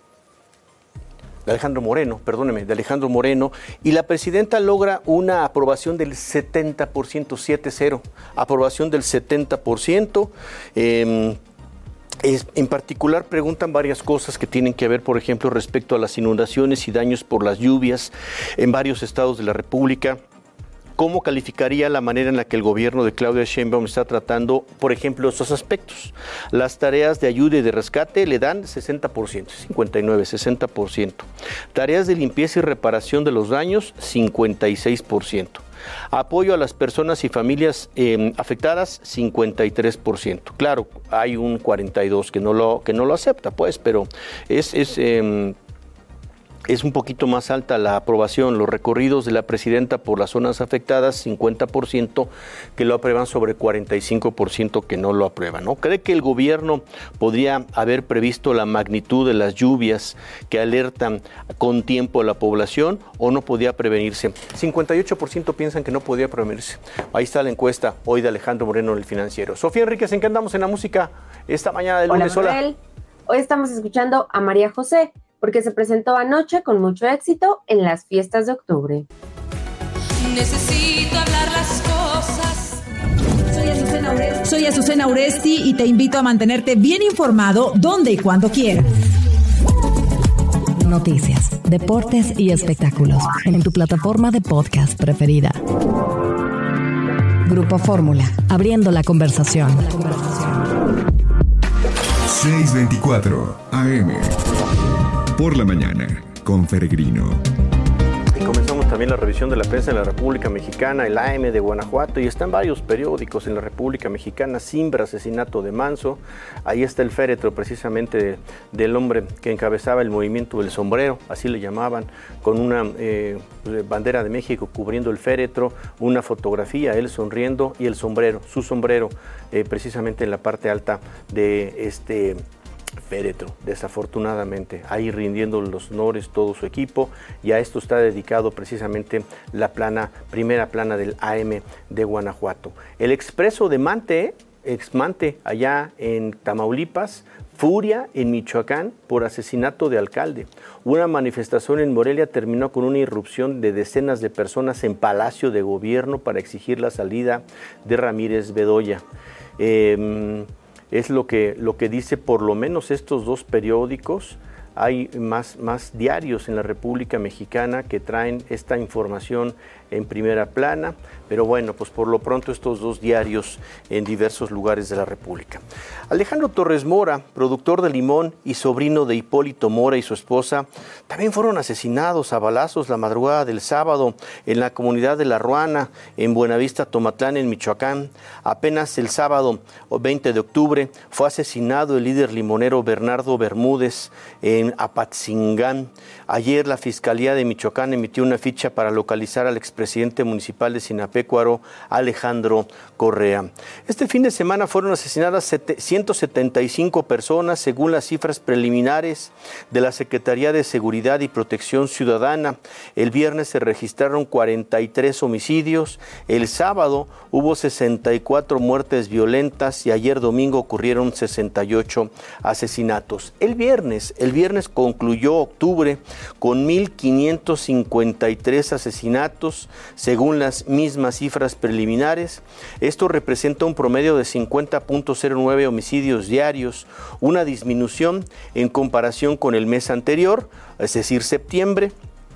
de Alejandro Moreno, perdóneme, de Alejandro Moreno, y la presidenta logra una aprobación del setenta por ciento, siete cero, aprobación del setenta por ciento. Eh, Es, en particular preguntan varias cosas que tienen que ver, por ejemplo, respecto a las inundaciones y daños por las lluvias en varios estados de la República. ¿Cómo calificaría la manera en la que el gobierno de Claudia Sheinbaum está tratando, por ejemplo, estos aspectos? Las tareas de ayuda y de rescate le dan sesenta por ciento, cincuenta y nueve, sesenta por ciento. Tareas de limpieza y reparación de los daños, cincuenta y seis por ciento. Apoyo a las personas y familias eh, afectadas, cincuenta y tres por ciento. Claro, hay un cuarenta y dos por ciento que no lo, que no lo acepta, pues, pero es... es eh, Es un poquito más alta la aprobación, los recorridos de la presidenta por las zonas afectadas, cincuenta por ciento que lo aprueban sobre cuarenta y cinco por ciento que no lo aprueban, ¿no? ¿Cree que el gobierno podría haber previsto la magnitud de las lluvias que alertan con tiempo a la población o no podía prevenirse? cincuenta y ocho por ciento piensan que no podía prevenirse. Ahí está la encuesta hoy de Alejandro Moreno en El Financiero. Sofía Enríquez, ¿en qué andamos en la música esta mañana del lunes? Hola, Manuel. Hoy estamos escuchando a María José, porque se presentó anoche con mucho éxito en las fiestas de octubre. Necesito hablar las cosas. Soy Azucena Uresti. Soy Azucena Uresti y te invito a mantenerte bien informado donde y cuando quieras. Noticias, deportes y espectáculos en tu plataforma de podcast preferida. Grupo Fórmula, abriendo la conversación. seiscientos veinticuatro A M Por la mañana, con Peregrino. Y comenzamos también la revisión de la prensa en la República Mexicana, el A M de Guanajuato, y están varios periódicos en la República Mexicana. Simbra, asesinato de Manso. Ahí está el féretro precisamente de, del hombre que encabezaba el movimiento del sombrero, así le llamaban, con una eh, bandera de México cubriendo el féretro, una fotografía, él sonriendo y el sombrero, su sombrero, eh, precisamente en la parte alta de este féretro, desafortunadamente, ahí rindiendo los honores todo su equipo, y a esto está dedicado precisamente la plana, primera plana del A M de Guanajuato. El expreso de Mante, ex-Mante, allá en Tamaulipas, furia en Michoacán por asesinato de alcalde. Una manifestación en Morelia terminó con una irrupción de decenas de personas en Palacio de Gobierno para exigir la salida de Ramírez Bedoya. Eh, Es lo que, lo que dice por lo menos estos dos periódicos. Hay más, más diarios en la República Mexicana que traen esta información en primera plana, pero bueno, pues por lo pronto estos dos diarios en diversos lugares de la República. Alejandro Torres Mora, productor de Limón y sobrino de Hipólito Mora y su esposa, también fueron asesinados a balazos la madrugada del sábado en la comunidad de La Ruana, en Buenavista, Tomatlán, en Michoacán. Apenas el sábado veinte de octubre fue asesinado el líder limonero Bernardo Bermúdez en Apatzingán. Ayer la Fiscalía de Michoacán emitió una ficha para localizar al expresidente municipal de Sinapecuaro, Alejandro Correa. Este fin de semana fueron asesinadas ciento setenta y cinco personas, según las cifras preliminares de la Secretaría de Seguridad y Protección Ciudadana. El viernes se registraron cuarenta y tres homicidios, el sábado hubo sesenta y cuatro muertes violentas y ayer domingo ocurrieron sesenta y ocho asesinatos. El viernes, el viernes concluyó octubre con mil quinientos cincuenta y tres asesinatos, según las mismas cifras preliminares. Esto representa un promedio de cincuenta punto cero nueve homicidios diarios, una disminución en comparación con el mes anterior, es decir, septiembre,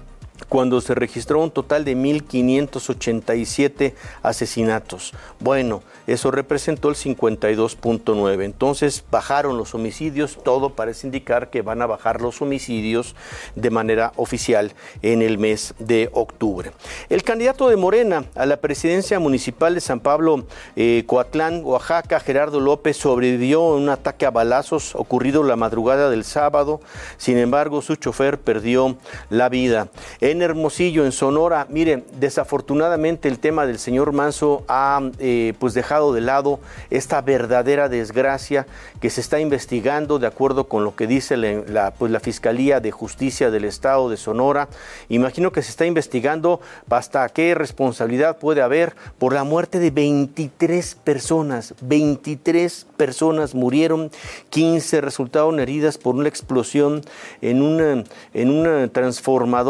cuando se registró un total de mil quinientos ochenta y siete asesinatos. Bueno, eso representó el cincuenta y dos punto nueve. Entonces bajaron los homicidios, todo parece indicar que van a bajar los homicidios de manera oficial en el mes de octubre. El candidato de Morena a la presidencia municipal de San Pablo, eh, Coatlán, Oaxaca, Gerardo López, sobrevivió a un ataque a balazos ocurrido la madrugada del sábado. Sin embargo, su chofer perdió la vida. En Hermosillo, en Sonora, miren, desafortunadamente el tema del señor Manso ha eh, pues dejado de lado esta verdadera desgracia que se está investigando de acuerdo con lo que dice la, la, pues la Fiscalía de Justicia del Estado de Sonora. Imagino que se está investigando hasta qué responsabilidad puede haber por la muerte de veintitrés personas. veintitrés personas murieron, quince resultaron heridas por una explosión en, una, en un transformador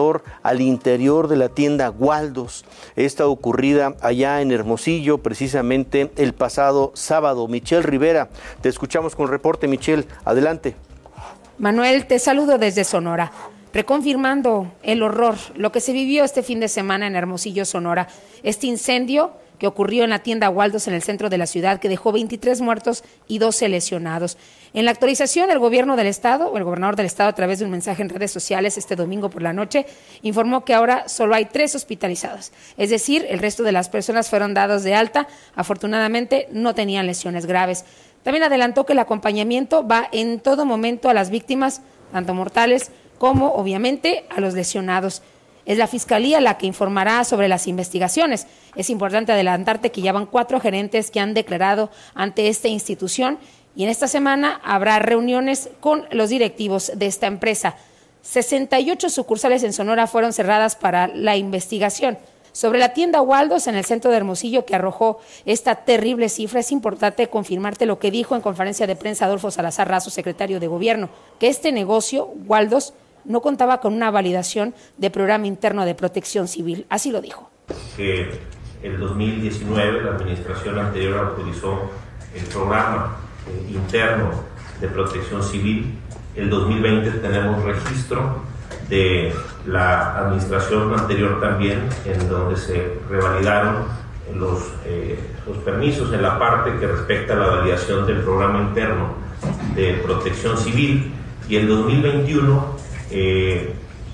al interior de la tienda Waldos. Esta ocurrida allá en Hermosillo, precisamente el pasado sábado. Michelle Rivera, te escuchamos con el reporte. Michelle, adelante. Manuel, te saludo desde Sonora, reconfirmando el horror, lo que se vivió este fin de semana en Hermosillo, Sonora. Este incendio que ocurrió en la tienda Waldos en el centro de la ciudad, que dejó veintitrés muertos y doce lesionados. En la actualización, el gobierno del estado, o el gobernador del estado, a través de un mensaje en redes sociales este domingo por la noche, informó que ahora solo hay tres hospitalizados. Es decir, el resto de las personas fueron dados de alta. Afortunadamente, no tenían lesiones graves. También adelantó que el acompañamiento va en todo momento a las víctimas, tanto mortales como, obviamente, a los lesionados. Es la Fiscalía la que informará sobre las investigaciones. Es importante adelantarte que ya van cuatro gerentes que han declarado ante esta institución y en esta semana habrá reuniones con los directivos de esta empresa. sesenta y ocho sucursales en Sonora fueron cerradas para la investigación. Sobre la tienda Waldos en el centro de Hermosillo, que arrojó esta terrible cifra, es importante confirmarte lo que dijo en conferencia de prensa Adolfo Salazar Razo, secretario de Gobierno, que este negocio, Waldos, no contaba con una validación de programa interno de protección civil. Así lo dijo. Que el dos mil diecinueve la administración anterior autorizó el programa eh, interno de protección civil. El dos mil veinte tenemos registro de la administración anterior también, en donde se revalidaron los, eh, los permisos en la parte que respecta a la validación del programa interno de protección civil. Y el dos mil veintiuno eh,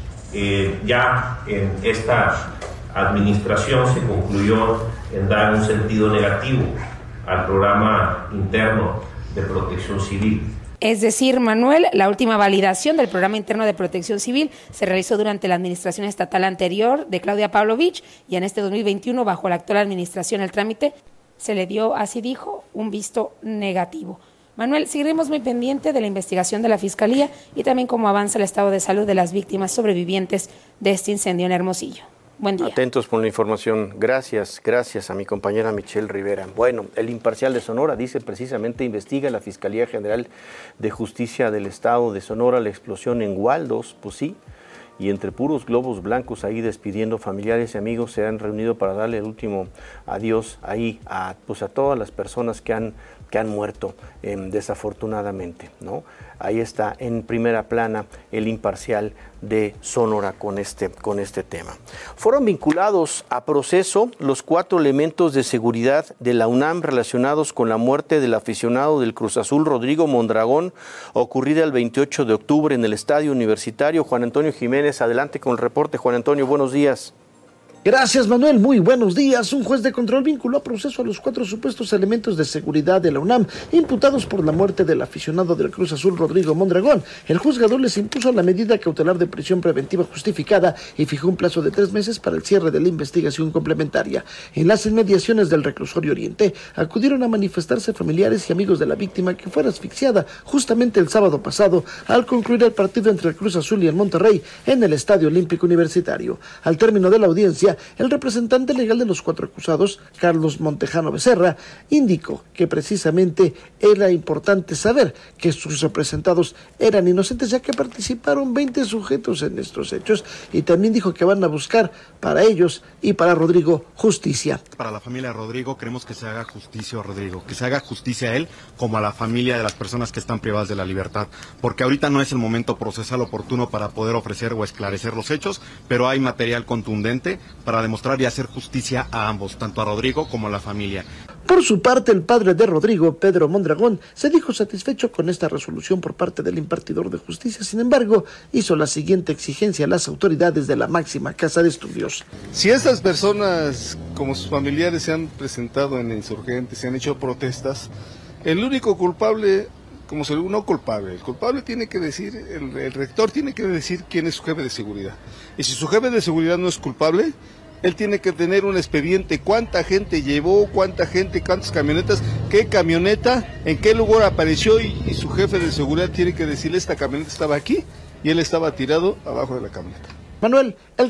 eh, ya en esta administración se concluyó en dar un sentido negativo al programa interno de protección civil. Es decir, Manuel, la última validación del programa interno de protección civil se realizó durante la administración estatal anterior de Claudia Pavlovich y en este dos mil veintiuno, bajo la actual administración, el trámite se le dio, así dijo, un visto negativo. Manuel, seguiremos muy pendiente de la investigación de la Fiscalía y también cómo avanza el estado de salud de las víctimas sobrevivientes de este incendio en Hermosillo. Buen día. Atentos con la información. Gracias, gracias a mi compañera Michelle Rivera. Bueno, el Imparcial de Sonora dice precisamente investiga la Fiscalía General de Justicia del Estado de Sonora la explosión en Waldos, pues sí, y entre puros globos blancos ahí despidiendo familiares y amigos se han reunido para darle el último adiós ahí a, pues a todas las personas que han que han muerto eh, desafortunadamente, ¿no? Ahí está en primera plana el Imparcial de Sonora con este, con este tema. Fueron vinculados a proceso los cuatro elementos de seguridad de la UNAM relacionados con la muerte del aficionado del Cruz Azul Rodrigo Mondragón, ocurrida el veintiocho de octubre en el Estadio Universitario. Juan Antonio Jiménez, adelante con el reporte. Juan Antonio, buenos días. Gracias, Manuel. Muy buenos días. Un juez de control vinculó a proceso a los cuatro supuestos elementos de seguridad de la UNAM imputados por la muerte del aficionado del Cruz Azul Rodrigo Mondragón. El juzgador les impuso la medida cautelar de prisión preventiva justificada y fijó un plazo de tres meses para el cierre de la investigación complementaria. En las inmediaciones del reclusorio Oriente acudieron a manifestarse familiares y amigos de la víctima que fuera asfixiada justamente el sábado pasado al concluir el partido entre el Cruz Azul y el Monterrey en el Estadio Olímpico Universitario. Al término de la audiencia, el representante legal de los cuatro acusados, Carlos Montejano Becerra, indicó que precisamente era importante saber que sus representados eran inocentes, ya que participaron veinte sujetos en estos hechos, y también dijo que van a buscar para ellos y para Rodrigo justicia. Para la familia de Rodrigo queremos que se haga justicia a Rodrigo, que se haga justicia a él como a la familia de las personas que están privadas de la libertad, porque ahorita no es el momento procesal oportuno para poder ofrecer o esclarecer los hechos, pero hay material contundente para demostrar y hacer justicia a ambos, tanto a Rodrigo como a la familia. Por su parte, el padre de Rodrigo, Pedro Mondragón, se dijo satisfecho con esta resolución por parte del impartidor de justicia. Sin embargo, hizo la siguiente exigencia a las autoridades de la máxima casa de estudios. Si estas personas, como sus familiares, se han presentado en insurgentes, se han hecho protestas, el único culpable, como se no culpable, el culpable tiene que decir, el, el rector tiene que decir quién es su jefe de seguridad. Y si su jefe de seguridad no es culpable, él tiene que tener un expediente, cuánta gente llevó, cuánta gente, cuántas camionetas, qué camioneta, en qué lugar apareció, y, y su jefe de seguridad tiene que decirle esta camioneta estaba aquí y él estaba tirado abajo de la camioneta. Manuel, el reporte.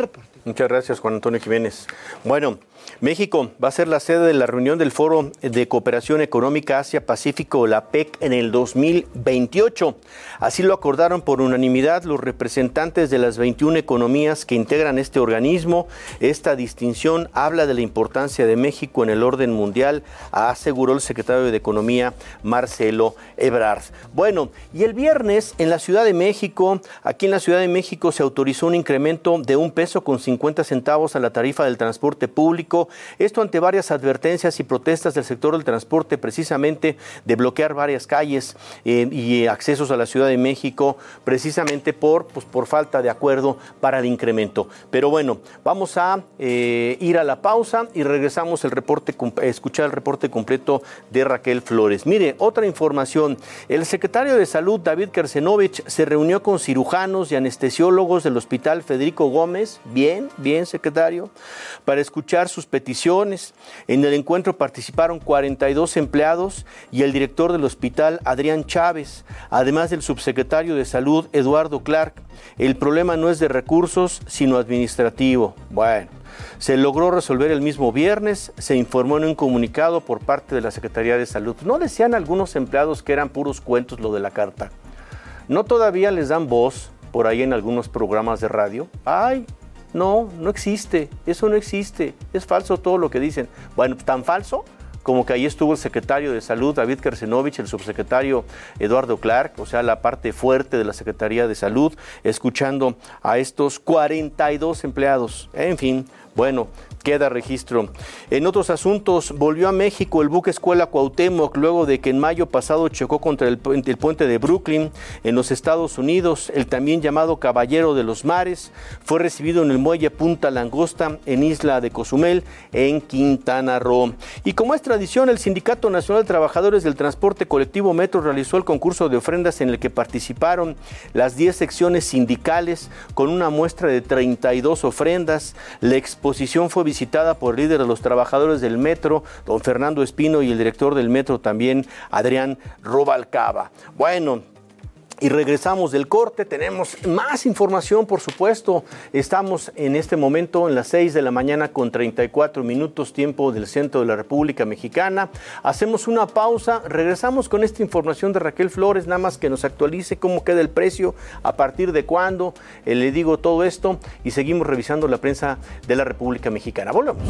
Muchas gracias, Juan Antonio Jiménez. Bueno, México va a ser la sede de la reunión del Foro de Cooperación Económica Asia-Pacífico, la P E C, en el dos mil veintiocho. Así lo acordaron por unanimidad los representantes de las veintiuna economías que integran este organismo. Esta distinción habla de la importancia de México en el orden mundial, aseguró el secretario de Economía, Marcelo Ebrard. Bueno, y el viernes en la Ciudad de México, aquí en la Ciudad de México se autorizó un incremento de un peso con cincuenta centavos a la tarifa del transporte público. Esto ante varias advertencias y protestas del sector del transporte, precisamente de bloquear varias calles eh, y accesos a la Ciudad de México, precisamente por, pues, por falta de acuerdo para el incremento. Pero bueno, vamos a eh, ir a la pausa y regresamos el reporte, escuchar el reporte completo de Raquel Flores. Mire, otra información. El secretario de Salud, David Kersenovich, se reunió con cirujanos y anestesiólogos del Hospital Federico Gómez, bien, bien, secretario, para escuchar sus peticiones. En el encuentro participaron cuarenta y dos empleados y el director del hospital, Adrián Chávez, además del subsecretario de Salud, Eduardo Clark. El problema no es de recursos, sino administrativo. Bueno, se logró resolver el mismo viernes, se informó en un comunicado por parte de la Secretaría de Salud. ¿No decían algunos empleados que eran puros cuentos lo de la carta? ¿No todavía les dan voz por ahí en algunos programas de radio? ¡Ay! No, no existe, eso no existe, es falso todo lo que dicen. Bueno, tan falso como que ahí estuvo el secretario de Salud, David Kersenovich, el subsecretario Eduardo Clark, o sea, la parte fuerte de la Secretaría de Salud, escuchando a estos cuarenta y dos empleados. En fin, bueno, queda registro. En otros asuntos, volvió a México el buque Escuela Cuauhtémoc luego de que en mayo pasado chocó contra el, el puente de Brooklyn en los Estados Unidos. El también llamado Caballero de los Mares fue recibido en el muelle Punta Langosta en Isla de Cozumel, en Quintana Roo. Y como es tradición, el Sindicato Nacional de Trabajadores del Transporte Colectivo Metro realizó el concurso de ofrendas en el que participaron las diez secciones sindicales con una muestra de treinta y dos ofrendas. La exposición fue visitada por el líder de los trabajadores del Metro, don Fernando Espino, y el director del Metro también, Adrián Rubalcaba. Bueno, y regresamos del corte, tenemos más información, por supuesto. Estamos en este momento en las seis de la mañana con treinta y cuatro minutos, tiempo del centro de la República Mexicana. Hacemos una pausa, regresamos con esta información de Raquel Flores, nada más que nos actualice cómo queda el precio, a partir de cuándo, eh, le digo todo esto, y seguimos revisando la prensa de la República Mexicana. Volvemos.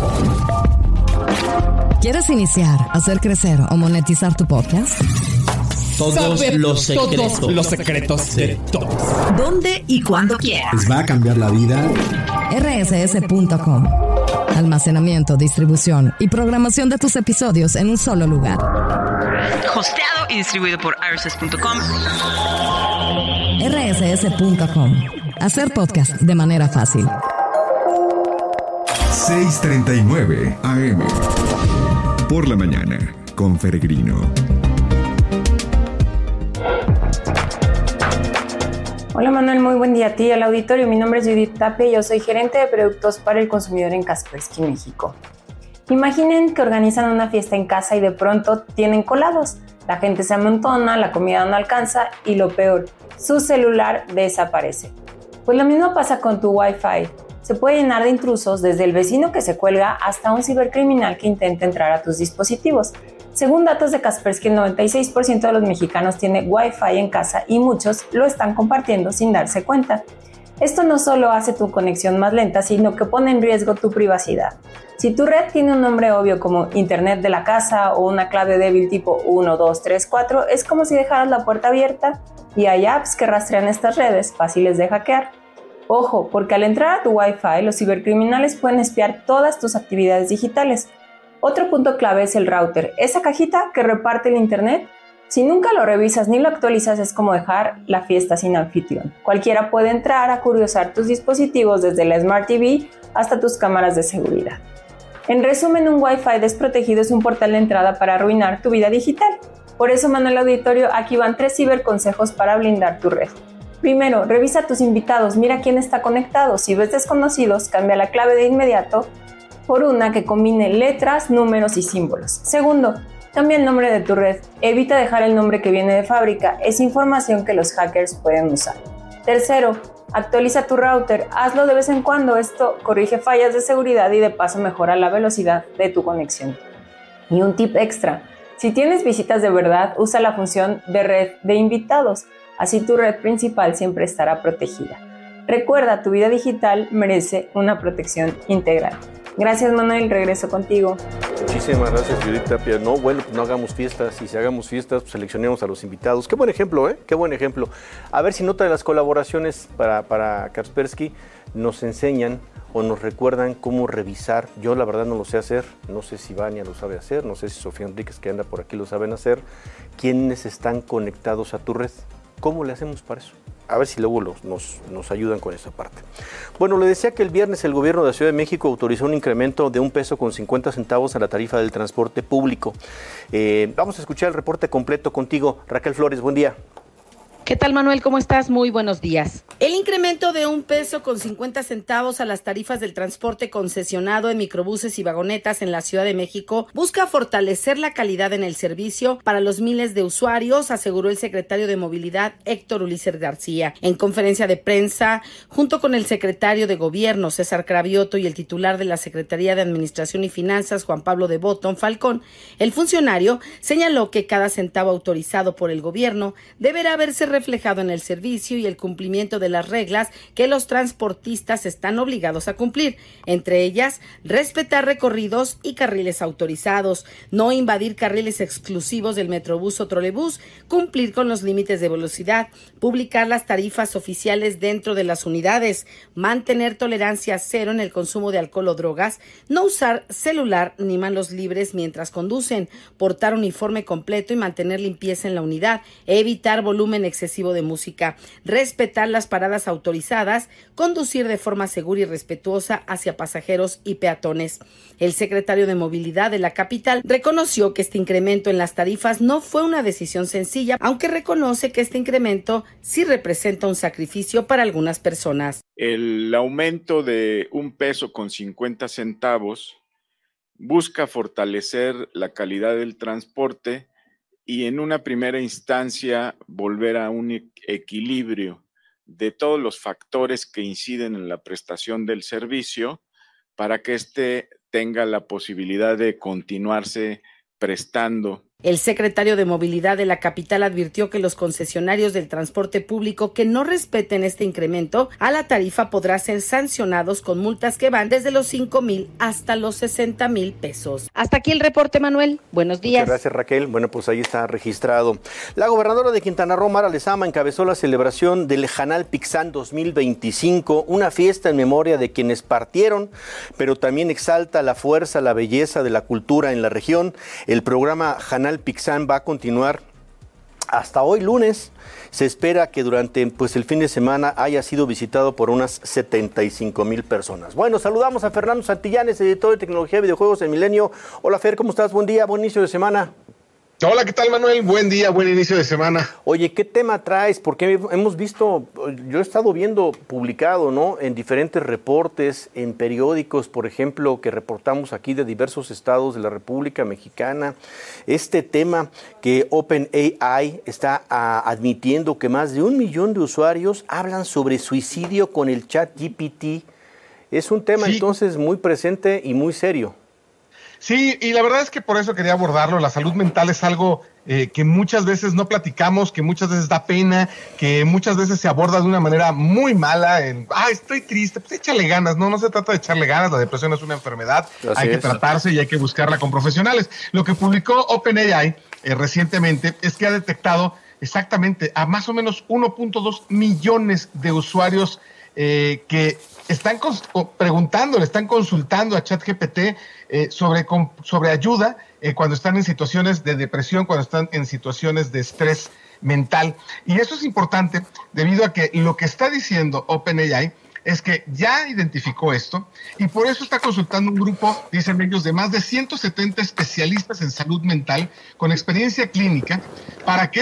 ¿Quieres iniciar, hacer crecer o monetizar tu podcast? Todos Saber los secretos. Todos los secretos de todos. ¿Dónde y cuándo quieras? ¿Les va a cambiar la vida? R S S punto com. Almacenamiento, distribución y programación de tus episodios en un solo lugar. Hosteado y distribuido por R S S punto com. R S S punto com. Hacer podcast de manera fácil. seis treinta y nueve A M. Por la mañana, con Peregrino. Hola Manuel, muy buen día a ti y al auditorio. Mi nombre es Judith Tapia y yo soy gerente de productos para el consumidor en Kaspersky, México. Imaginen que organizan una fiesta en casa y de pronto tienen colados. La gente se amontona, la comida no alcanza y lo peor, su celular desaparece. Pues lo mismo pasa con tu Wi-Fi. Se puede llenar de intrusos desde el vecino que se cuelga hasta un cibercriminal que intenta entrar a tus dispositivos. Según datos de Kaspersky, el noventa y seis por ciento de los mexicanos tiene Wi-Fi en casa y muchos lo están compartiendo sin darse cuenta. Esto no solo hace tu conexión más lenta, sino que pone en riesgo tu privacidad. Si tu red tiene un nombre obvio como Internet de la casa o una clave débil tipo uno, dos, tres, cuatro, es como si dejaras la puerta abierta y hay apps que rastrean estas redes fáciles de hackear. Ojo, porque al entrar a tu Wi-Fi, los cibercriminales pueden espiar todas tus actividades digitales. Otro punto clave es el router, esa cajita que reparte el internet. Si nunca lo revisas ni lo actualizas, es como dejar la fiesta sin anfitrión. Cualquiera puede entrar a curiosar tus dispositivos desde la Smart T V hasta tus cámaras de seguridad. En resumen, un Wi-Fi desprotegido es un portal de entrada para arruinar tu vida digital. Por eso, Manuel Auditorio, aquí van tres ciberconsejos para blindar tu red. Primero, revisa a tus invitados, mira quién está conectado. Si ves desconocidos, cambia la clave de inmediato por una que combine letras, números y símbolos. Segundo, cambia el nombre de tu red. Evita dejar el nombre que viene de fábrica. Es información que los hackers pueden usar. Tercero, actualiza tu router. Hazlo de vez en cuando. Esto corrige fallas de seguridad y de paso mejora la velocidad de tu conexión. Y un tip extra. Si tienes visitas de verdad, usa la función de red de invitados. Así tu red principal siempre estará protegida. Recuerda, tu vida digital merece una protección integral. Gracias, Manuel, regreso contigo. Muchísimas gracias, Judith Tapia. No, bueno, pues no hagamos fiestas, y si hagamos fiestas, pues seleccionemos a los invitados. Qué buen ejemplo, ¿eh? Qué buen ejemplo. A ver si nota de las colaboraciones para, para Kaspersky nos enseñan o nos recuerdan cómo revisar. Yo la verdad no lo sé hacer, no sé si Vania lo sabe hacer, no sé si Sofía Enríquez, que anda por aquí, lo saben hacer. ¿Quiénes están conectados a tu red? ¿Cómo le hacemos para eso? A ver si luego los, nos, nos ayudan con esa parte. Bueno, le decía que el viernes el gobierno de la Ciudad de México autorizó un incremento de un peso con cincuenta centavos a la tarifa del transporte público. Eh, vamos a escuchar el reporte completo contigo. Raquel Flores, buen día. ¿Qué tal, Manuel? ¿Cómo estás? Muy buenos días. El incremento de un peso con cincuenta centavos a las tarifas del transporte concesionado en microbuses y vagonetas en la Ciudad de México busca fortalecer la calidad en el servicio para los miles de usuarios, aseguró el secretario de Movilidad, Héctor Ulises García. En conferencia de prensa, junto con el secretario de Gobierno, César Cravioto, y el titular de la Secretaría de Administración y Finanzas, Juan Pablo de Botton Falcón, el funcionario señaló que cada centavo autorizado por el gobierno deberá verse reflejado en el servicio y el cumplimiento de las reglas que los transportistas están obligados a cumplir, entre ellas respetar recorridos y carriles autorizados, no invadir carriles exclusivos del metrobús o trolebús, cumplir con los límites de velocidad, publicar las tarifas oficiales dentro de las unidades, mantener tolerancia cero en el consumo de alcohol o drogas, no usar celular ni manos libres mientras conducen, portar uniforme completo y mantener limpieza en la unidad, evitar volumen excesivo de música, respetar las paradas autorizadas, conducir de forma segura y respetuosa hacia pasajeros y peatones. El secretario de Movilidad de la capital reconoció que este incremento en las tarifas no fue una decisión sencilla, aunque reconoce que este incremento sí representa un sacrificio para algunas personas. El aumento de un peso con cincuenta centavos busca fortalecer la calidad del transporte y en una primera instancia volver a un equilibrio de todos los factores que inciden en la prestación del servicio para que éste tenga la posibilidad de continuarse prestando. El secretario de Movilidad de la capital advirtió que los concesionarios del transporte público que no respeten este incremento a la tarifa podrán ser sancionados con multas que van desde los cinco mil hasta los sesenta mil pesos. Hasta aquí el reporte, Manuel. Buenos días. Muchas gracias, Raquel. Bueno, pues ahí está registrado. La gobernadora de Quintana Roo, Mara Lezama, encabezó la celebración del Janal Pixán dos mil veinticinco, una fiesta en memoria de quienes partieron, pero también exalta la fuerza, la belleza de la cultura en la región. El programa Janal Pixán va a continuar hasta hoy lunes. Se espera que durante pues, el fin de semana haya sido visitado por unas setenta y cinco mil personas. Bueno, saludamos a Fernando Santillanes, editor de tecnología y videojuegos en Milenio. Hola, Fer, ¿cómo estás? Buen día, buen inicio de semana. Hola, ¿qué tal, Manuel? Buen día, buen inicio de semana. Oye, ¿qué tema traes? Porque hemos visto, yo he estado viendo publicado, ¿no? En diferentes reportes, en periódicos, por ejemplo, que reportamos aquí de diversos estados de la República Mexicana, este tema que OpenAI está a, admitiendo que más de un millón de usuarios hablan sobre suicidio con el chat G P T. Es un tema sí. entonces muy presente y muy serio. Sí, y la verdad es que por eso quería abordarlo. La salud mental es algo eh, que muchas veces no platicamos, que muchas veces da pena, que muchas veces se aborda de una manera muy mala. En, ah, estoy triste, pues échale ganas. No, no se trata de echarle ganas. La depresión es una enfermedad. Así hay es. que tratarse y hay que buscarla con profesionales. Lo que publicó OpenAI eh, recientemente es que ha detectado exactamente a más o menos uno punto dos millones de usuarios eh, que están preguntando, le están consultando a ChatGPT eh, sobre, sobre ayuda eh, cuando están en situaciones de depresión, cuando están en situaciones de estrés mental. Y eso es importante debido a que lo que está diciendo OpenAI es que ya identificó esto y por eso está consultando un grupo, dicen ellos, de más de ciento setenta especialistas en salud mental con experiencia clínica. ¿Para qué?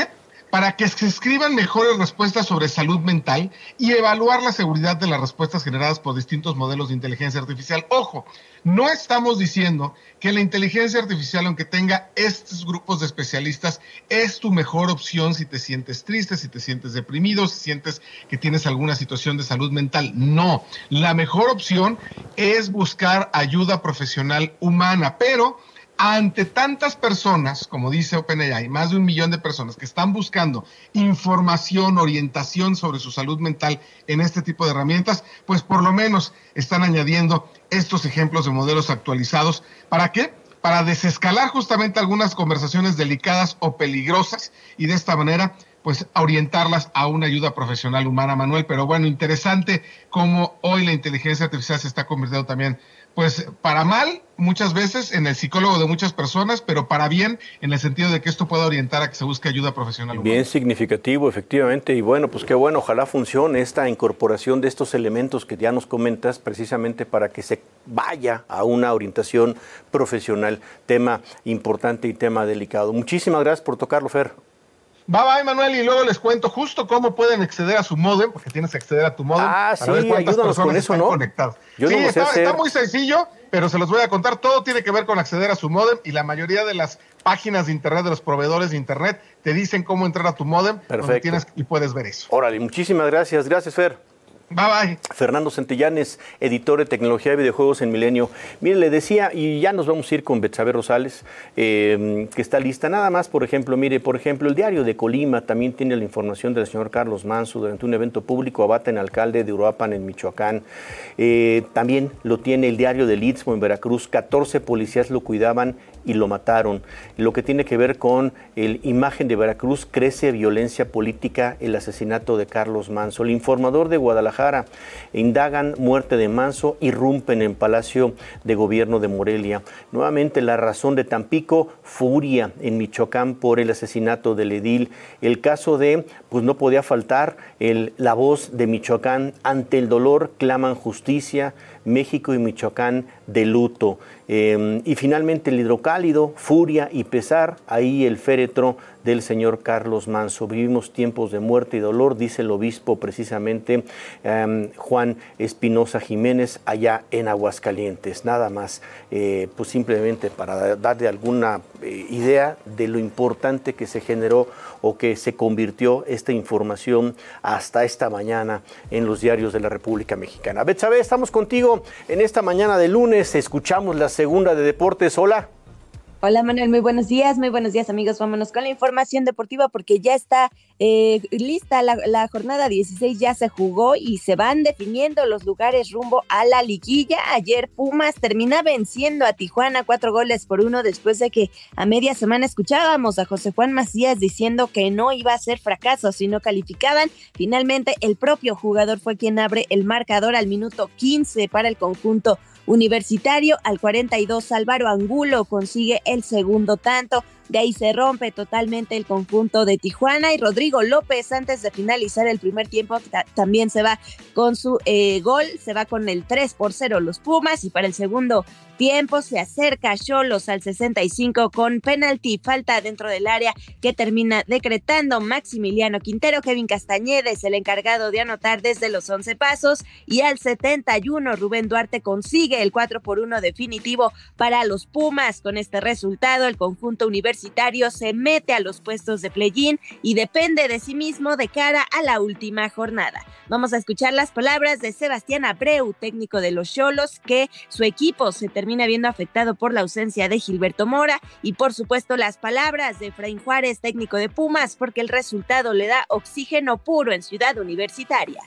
para que se escriban mejores respuestas sobre salud mental y evaluar la seguridad de las respuestas generadas por distintos modelos de inteligencia artificial. Ojo, no estamos diciendo que la inteligencia artificial, aunque tenga estos grupos de especialistas, es tu mejor opción si te sientes triste, si te sientes deprimido, si sientes que tienes alguna situación de salud mental. No, la mejor opción es buscar ayuda profesional humana, pero ante tantas personas, como dice OpenAI, más de un millón de personas que están buscando información, orientación sobre su salud mental en este tipo de herramientas, pues por lo menos están añadiendo estos ejemplos de modelos actualizados. ¿Para qué? Para desescalar justamente algunas conversaciones delicadas o peligrosas y de esta manera pues orientarlas a una ayuda profesional humana, Manuel. Pero bueno, interesante cómo hoy la inteligencia artificial se está convirtiendo también, pues para mal muchas veces en el psicólogo de muchas personas, pero para bien en el sentido de que esto pueda orientar a que se busque ayuda profesional humana. Bien significativo, efectivamente, y bueno, pues qué bueno, ojalá funcione esta incorporación de estos elementos que ya nos comentas, precisamente para que se vaya a una orientación profesional, tema importante y tema delicado. Muchísimas gracias por tocarlo, Fer. Bye bye, Manuel, y luego les cuento justo cómo pueden acceder a su módem, porque tienes que acceder a tu módem. Ah, para sí, ver cuántas ayúdanos personas con eso, están ¿no? conectadas. Yo sí, no lo sé está, hacer. está muy sencillo, pero se los voy a contar. Todo tiene que ver con acceder a su módem y la mayoría de las páginas de internet, de los proveedores de internet, te dicen cómo entrar a tu módem. Perfecto. Donde tienes y puedes ver eso. Órale, muchísimas gracias. Gracias, Fer. Bye, bye. Fernando Santillanes, editor de tecnología y videojuegos en Milenio. Mire, le decía, y ya nos vamos a ir con Betsabe Rosales, eh, que está lista. Nada más, por ejemplo, mire, por ejemplo, el Diario de Colima también tiene la información del señor Carlos Manso durante un evento público. Abaten alcalde de Uruapan, en Michoacán. Eh, también lo tiene el Diario del Istmo, en Veracruz. catorce policías lo cuidaban y lo mataron. Lo que tiene que ver con el Imagen de Veracruz, crece violencia política, el asesinato de Carlos Manso. El Informador de Guadalajara, indagan muerte de Manso, irrumpen en Palacio de Gobierno de Morelia. Nuevamente La Razón de Tampico, furia en Michoacán por el asesinato del edil. El caso de, pues no podía faltar, el, la voz de Michoacán, ante el dolor claman justicia, México y Michoacán de luto. Eh, y finalmente el Hidrocálido, furia y pesar, ahí el féretro del señor Carlos Manso. Vivimos tiempos de muerte y dolor, dice el obispo precisamente eh, Juan Espinosa Jiménez, allá en Aguascalientes. Nada más, eh, pues simplemente para darle alguna eh, idea de lo importante que se generó o que se convirtió esta información hasta esta mañana en los diarios de la República Mexicana. Betsabe, estamos contigo en esta mañana de lunes. Escuchamos la segunda de deportes. Hola. Hola Manuel, muy buenos días, muy buenos días amigos. Vámonos con la información deportiva porque ya está eh, lista la, la jornada dieciséis, ya se jugó y se van definiendo los lugares rumbo a la liguilla. Ayer Pumas termina venciendo a Tijuana cuatro goles por uno después de que a media semana escuchábamos a José Juan Macías diciendo que no iba a ser fracaso si no calificaban. Finalmente el propio jugador fue quien abre el marcador al minuto quince para el conjunto universitario. Al cuarenta y dos Álvaro Angulo consigue el segundo tanto. De ahí se rompe totalmente el conjunto de Tijuana y Rodrigo López, antes de finalizar el primer tiempo, ta- también se va con su eh, gol, se va con el tres por cero los Pumas, y para el segundo tiempo se acerca Xolos al sesenta y cinco con penalti, falta dentro del área que termina decretando Maximiliano Quintero. Kevin Castañeda es el encargado de anotar desde los once pasos, y al setenta y uno Rubén Duarte consigue el cuatro por uno definitivo para los Pumas. Con este resultado el conjunto universitario se mete a los puestos de play-in y depende de sí mismo de cara a la última jornada. Vamos a escuchar las palabras de Sebastián Abreu, técnico de los Xolos, que su equipo se termina viendo afectado por la ausencia de Gilberto Mora, y por supuesto las palabras de Efraín Juárez, técnico de Pumas, porque el resultado le da oxígeno puro en Ciudad Universitaria.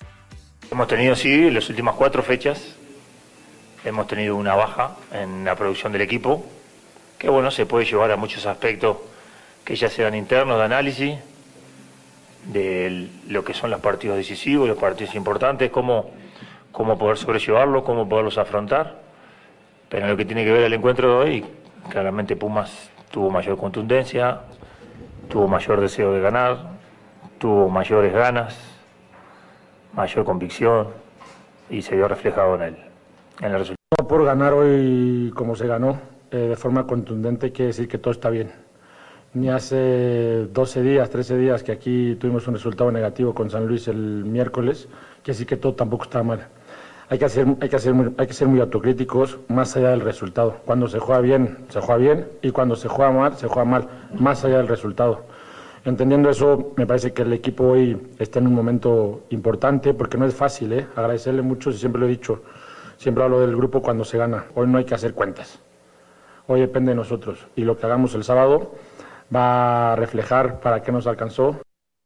Hemos tenido, sí, en las últimas cuatro fechas, hemos tenido una baja en la producción del equipo, que bueno, se puede llevar a muchos aspectos que ya sean internos de análisis, de lo que son los partidos decisivos, los partidos importantes, cómo, cómo poder sobrellevarlos, cómo poderlos afrontar. Pero en lo que tiene que ver el encuentro de hoy, claramente Pumas tuvo mayor contundencia, tuvo mayor deseo de ganar, tuvo mayores ganas, mayor convicción, y se vio reflejado en el, en el resultado. Por ganar hoy como se ganó, eh, de forma contundente, quiere decir que todo está bien. ni hace doce días, trece días que aquí tuvimos un resultado negativo con San Luis el miércoles, que así que todo tampoco está mal. Hay que, hacer, hay, que hacer, hay que ser muy autocríticos más allá del resultado. Cuando se juega bien, se juega bien, y cuando se juega mal, se juega mal, más allá del resultado. Entendiendo eso, me parece que el equipo hoy está en un momento importante, porque no es fácil, ¿eh? Agradecerle mucho, y siempre lo he dicho, siempre hablo del grupo cuando se gana. Hoy no hay que hacer cuentas, hoy depende de nosotros, y lo que hagamos el sábado va a reflejar para qué nos alcanzó.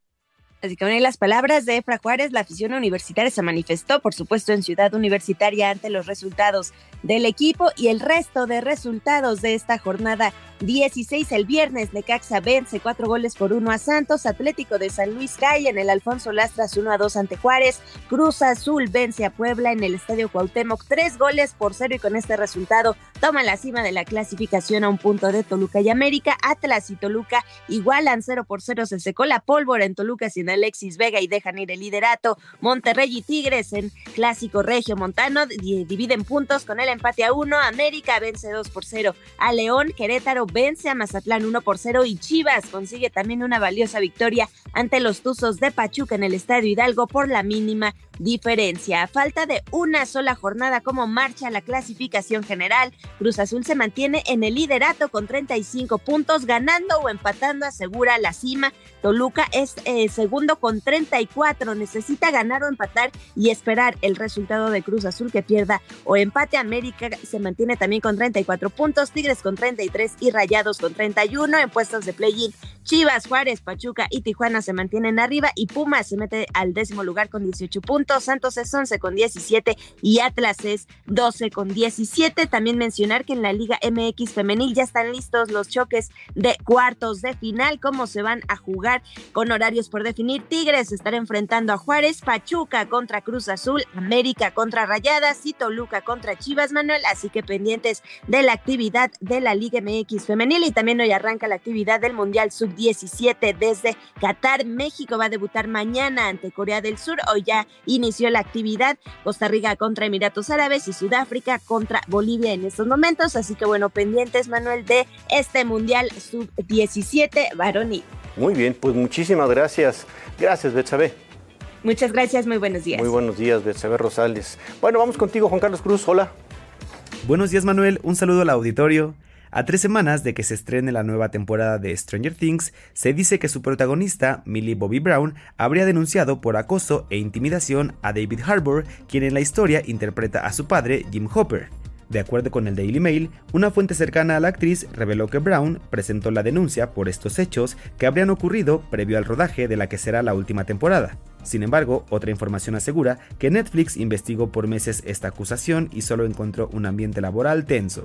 Así que bueno, y las palabras de Efra Juárez, la afición universitaria se manifestó, por supuesto, en Ciudad Universitaria ante los resultados del equipo y el resto de resultados de esta jornada dieciséis. El viernes, Necaxa vence cuatro goles por uno a Santos, Atlético de San Luis cae en el Alfonso Lastras uno a dos ante Juárez, Cruz Azul vence a Puebla en el Estadio Cuauhtémoc tres goles por cero y con este resultado toman la cima de la clasificación a un punto de Toluca y América. Atlas y Toluca igualan cero por cero, se secó la pólvora en Toluca sin Alexis Vega y dejan ir el liderato. Monterrey y Tigres en clásico regio montano dividen puntos con el empate a uno. América vence dos por cero a León, Querétaro vence a Mazatlán uno por cero y Chivas consigue también una valiosa victoria ante los Tuzos de Pachuca en el Estadio Hidalgo por la mínima diferencia. A falta de una sola jornada como marcha la clasificación general, Cruz Azul se mantiene en el liderato con treinta y cinco puntos, ganando o empatando asegura la cima. Toluca es eh, segundo con treinta y cuatro, necesita ganar o empatar y esperar el resultado de Cruz Azul que pierda o empate. América se mantiene también con treinta y cuatro puntos, Tigres con treinta y tres y Rayados con treinta y uno. En puestos de play-in, Chivas, Juárez, Pachuca y Tijuana se mantienen arriba y Pumas se mete al décimo lugar con dieciocho puntos, Santos es once con diecisiete y Atlas es doce con diecisiete. También mencionar que en la Liga M X femenil ya están listos los choques de cuartos de final, cómo se van a jugar con horarios por definir. Tigres estará enfrentando a Juárez, Pachuca contra Cruz Azul, América contra Rayadas y Toluca contra Chivas, Manuel, así que pendientes de la actividad de la Liga M X femenil. Y también hoy arranca la actividad del Mundial sub diecisiete desde Qatar. México va a debutar mañana ante Corea del Sur, hoy ya inició la actividad, Costa Rica contra Emiratos Árabes y Sudáfrica contra Bolivia en estos momentos, así que bueno, pendientes, Manuel, de este Mundial sub diecisiete varonil. Muy bien, pues muchísimas gracias. Gracias, Betsabe. Muchas gracias, muy buenos días. Muy buenos días, Betsabe Rosales. Bueno, vamos contigo, Juan Carlos Cruz, hola. Buenos días, Manuel, un saludo al auditorio. A tres semanas de que se estrene la nueva temporada de Stranger Things, se dice que su protagonista, Millie Bobby Brown, habría denunciado por acoso e intimidación a David Harbour, quien en la historia interpreta a su padre, Jim Hopper. De acuerdo con el Daily Mail, una fuente cercana a la actriz reveló que Brown presentó la denuncia por estos hechos que habrían ocurrido previo al rodaje de la que será la última temporada. Sin embargo, otra información asegura que Netflix investigó por meses esta acusación y solo encontró un ambiente laboral tenso.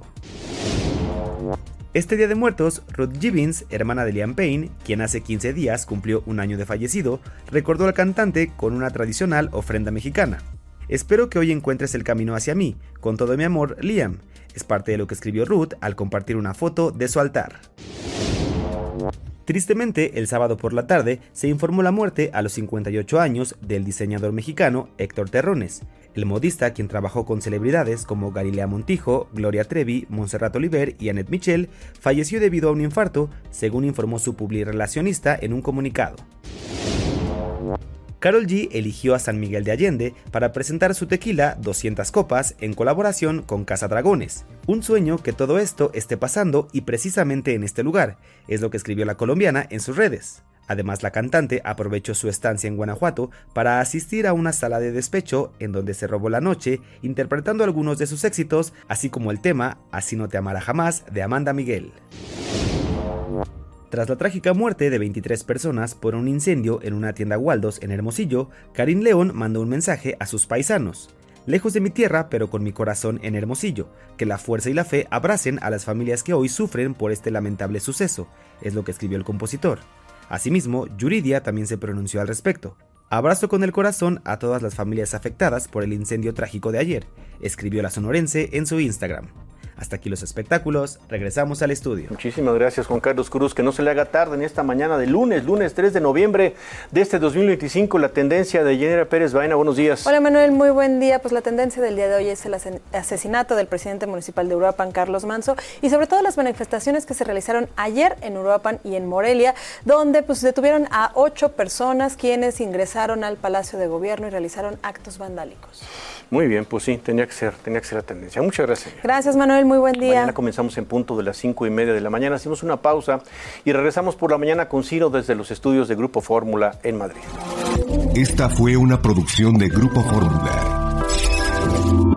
Este Día de Muertos, Ruth Gibbons, hermana de Liam Payne, quien hace quince días cumplió un año de fallecido, recordó al cantante con una tradicional ofrenda mexicana. Espero que hoy encuentres el camino hacia mí, con todo mi amor, Liam. Es parte de lo que escribió Ruth al compartir una foto de su altar. Tristemente, el sábado por la tarde se informó la muerte a los cincuenta y ocho años del diseñador mexicano Héctor Terrones. El modista, quien trabajó con celebridades como Galilea Montijo, Gloria Trevi, Montserrat Oliver y Annette Michel, falleció debido a un infarto, según informó su publirelacionista en un comunicado. Karol G eligió a San Miguel de Allende para presentar su tequila doscientas copas en colaboración con Casa Dragones. Un sueño que todo esto esté pasando y precisamente en este lugar, es lo que escribió la colombiana en sus redes. Además, la cantante aprovechó su estancia en Guanajuato para asistir a una sala de despecho en donde se robó la noche, interpretando algunos de sus éxitos, así como el tema Así no te amará jamás de Amanda Miguel. Tras la trágica muerte de veintitrés personas por un incendio en una tienda Waldos en Hermosillo, Karim León mandó un mensaje a sus paisanos. Lejos de mi tierra, pero con mi corazón en Hermosillo, que la fuerza y la fe abracen a las familias que hoy sufren por este lamentable suceso, es lo que escribió el compositor. Asimismo, Yuridia también se pronunció al respecto. Abrazo con el corazón a todas las familias afectadas por el incendio trágico de ayer, escribió la sonorense en su Instagram. Hasta aquí los espectáculos, regresamos al estudio. Muchísimas gracias, Juan Carlos Cruz. Que no se le haga tarde en esta mañana de lunes, lunes tres de noviembre de este dos mil veinticinco. La tendencia de Yanira Pérez Baena, buenos días. Hola Manuel, muy buen día. Pues la tendencia del día de hoy es el asesinato del presidente municipal de Uruapan, Carlos Manzo, y sobre todo las manifestaciones que se realizaron ayer en Uruapan y en Morelia, donde pues detuvieron a ocho personas quienes ingresaron al Palacio de Gobierno y realizaron actos vandálicos. Muy bien, pues sí, tenía que ser, tenía que ser la tendencia. Muchas gracias. Gracias, Manuel, muy buen día. Mañana comenzamos en punto de las cinco y media de la mañana. Hacemos una pausa y regresamos por la mañana con Ciro desde los estudios de Grupo Fórmula en Madrid. Esta fue una producción de Grupo Fórmula.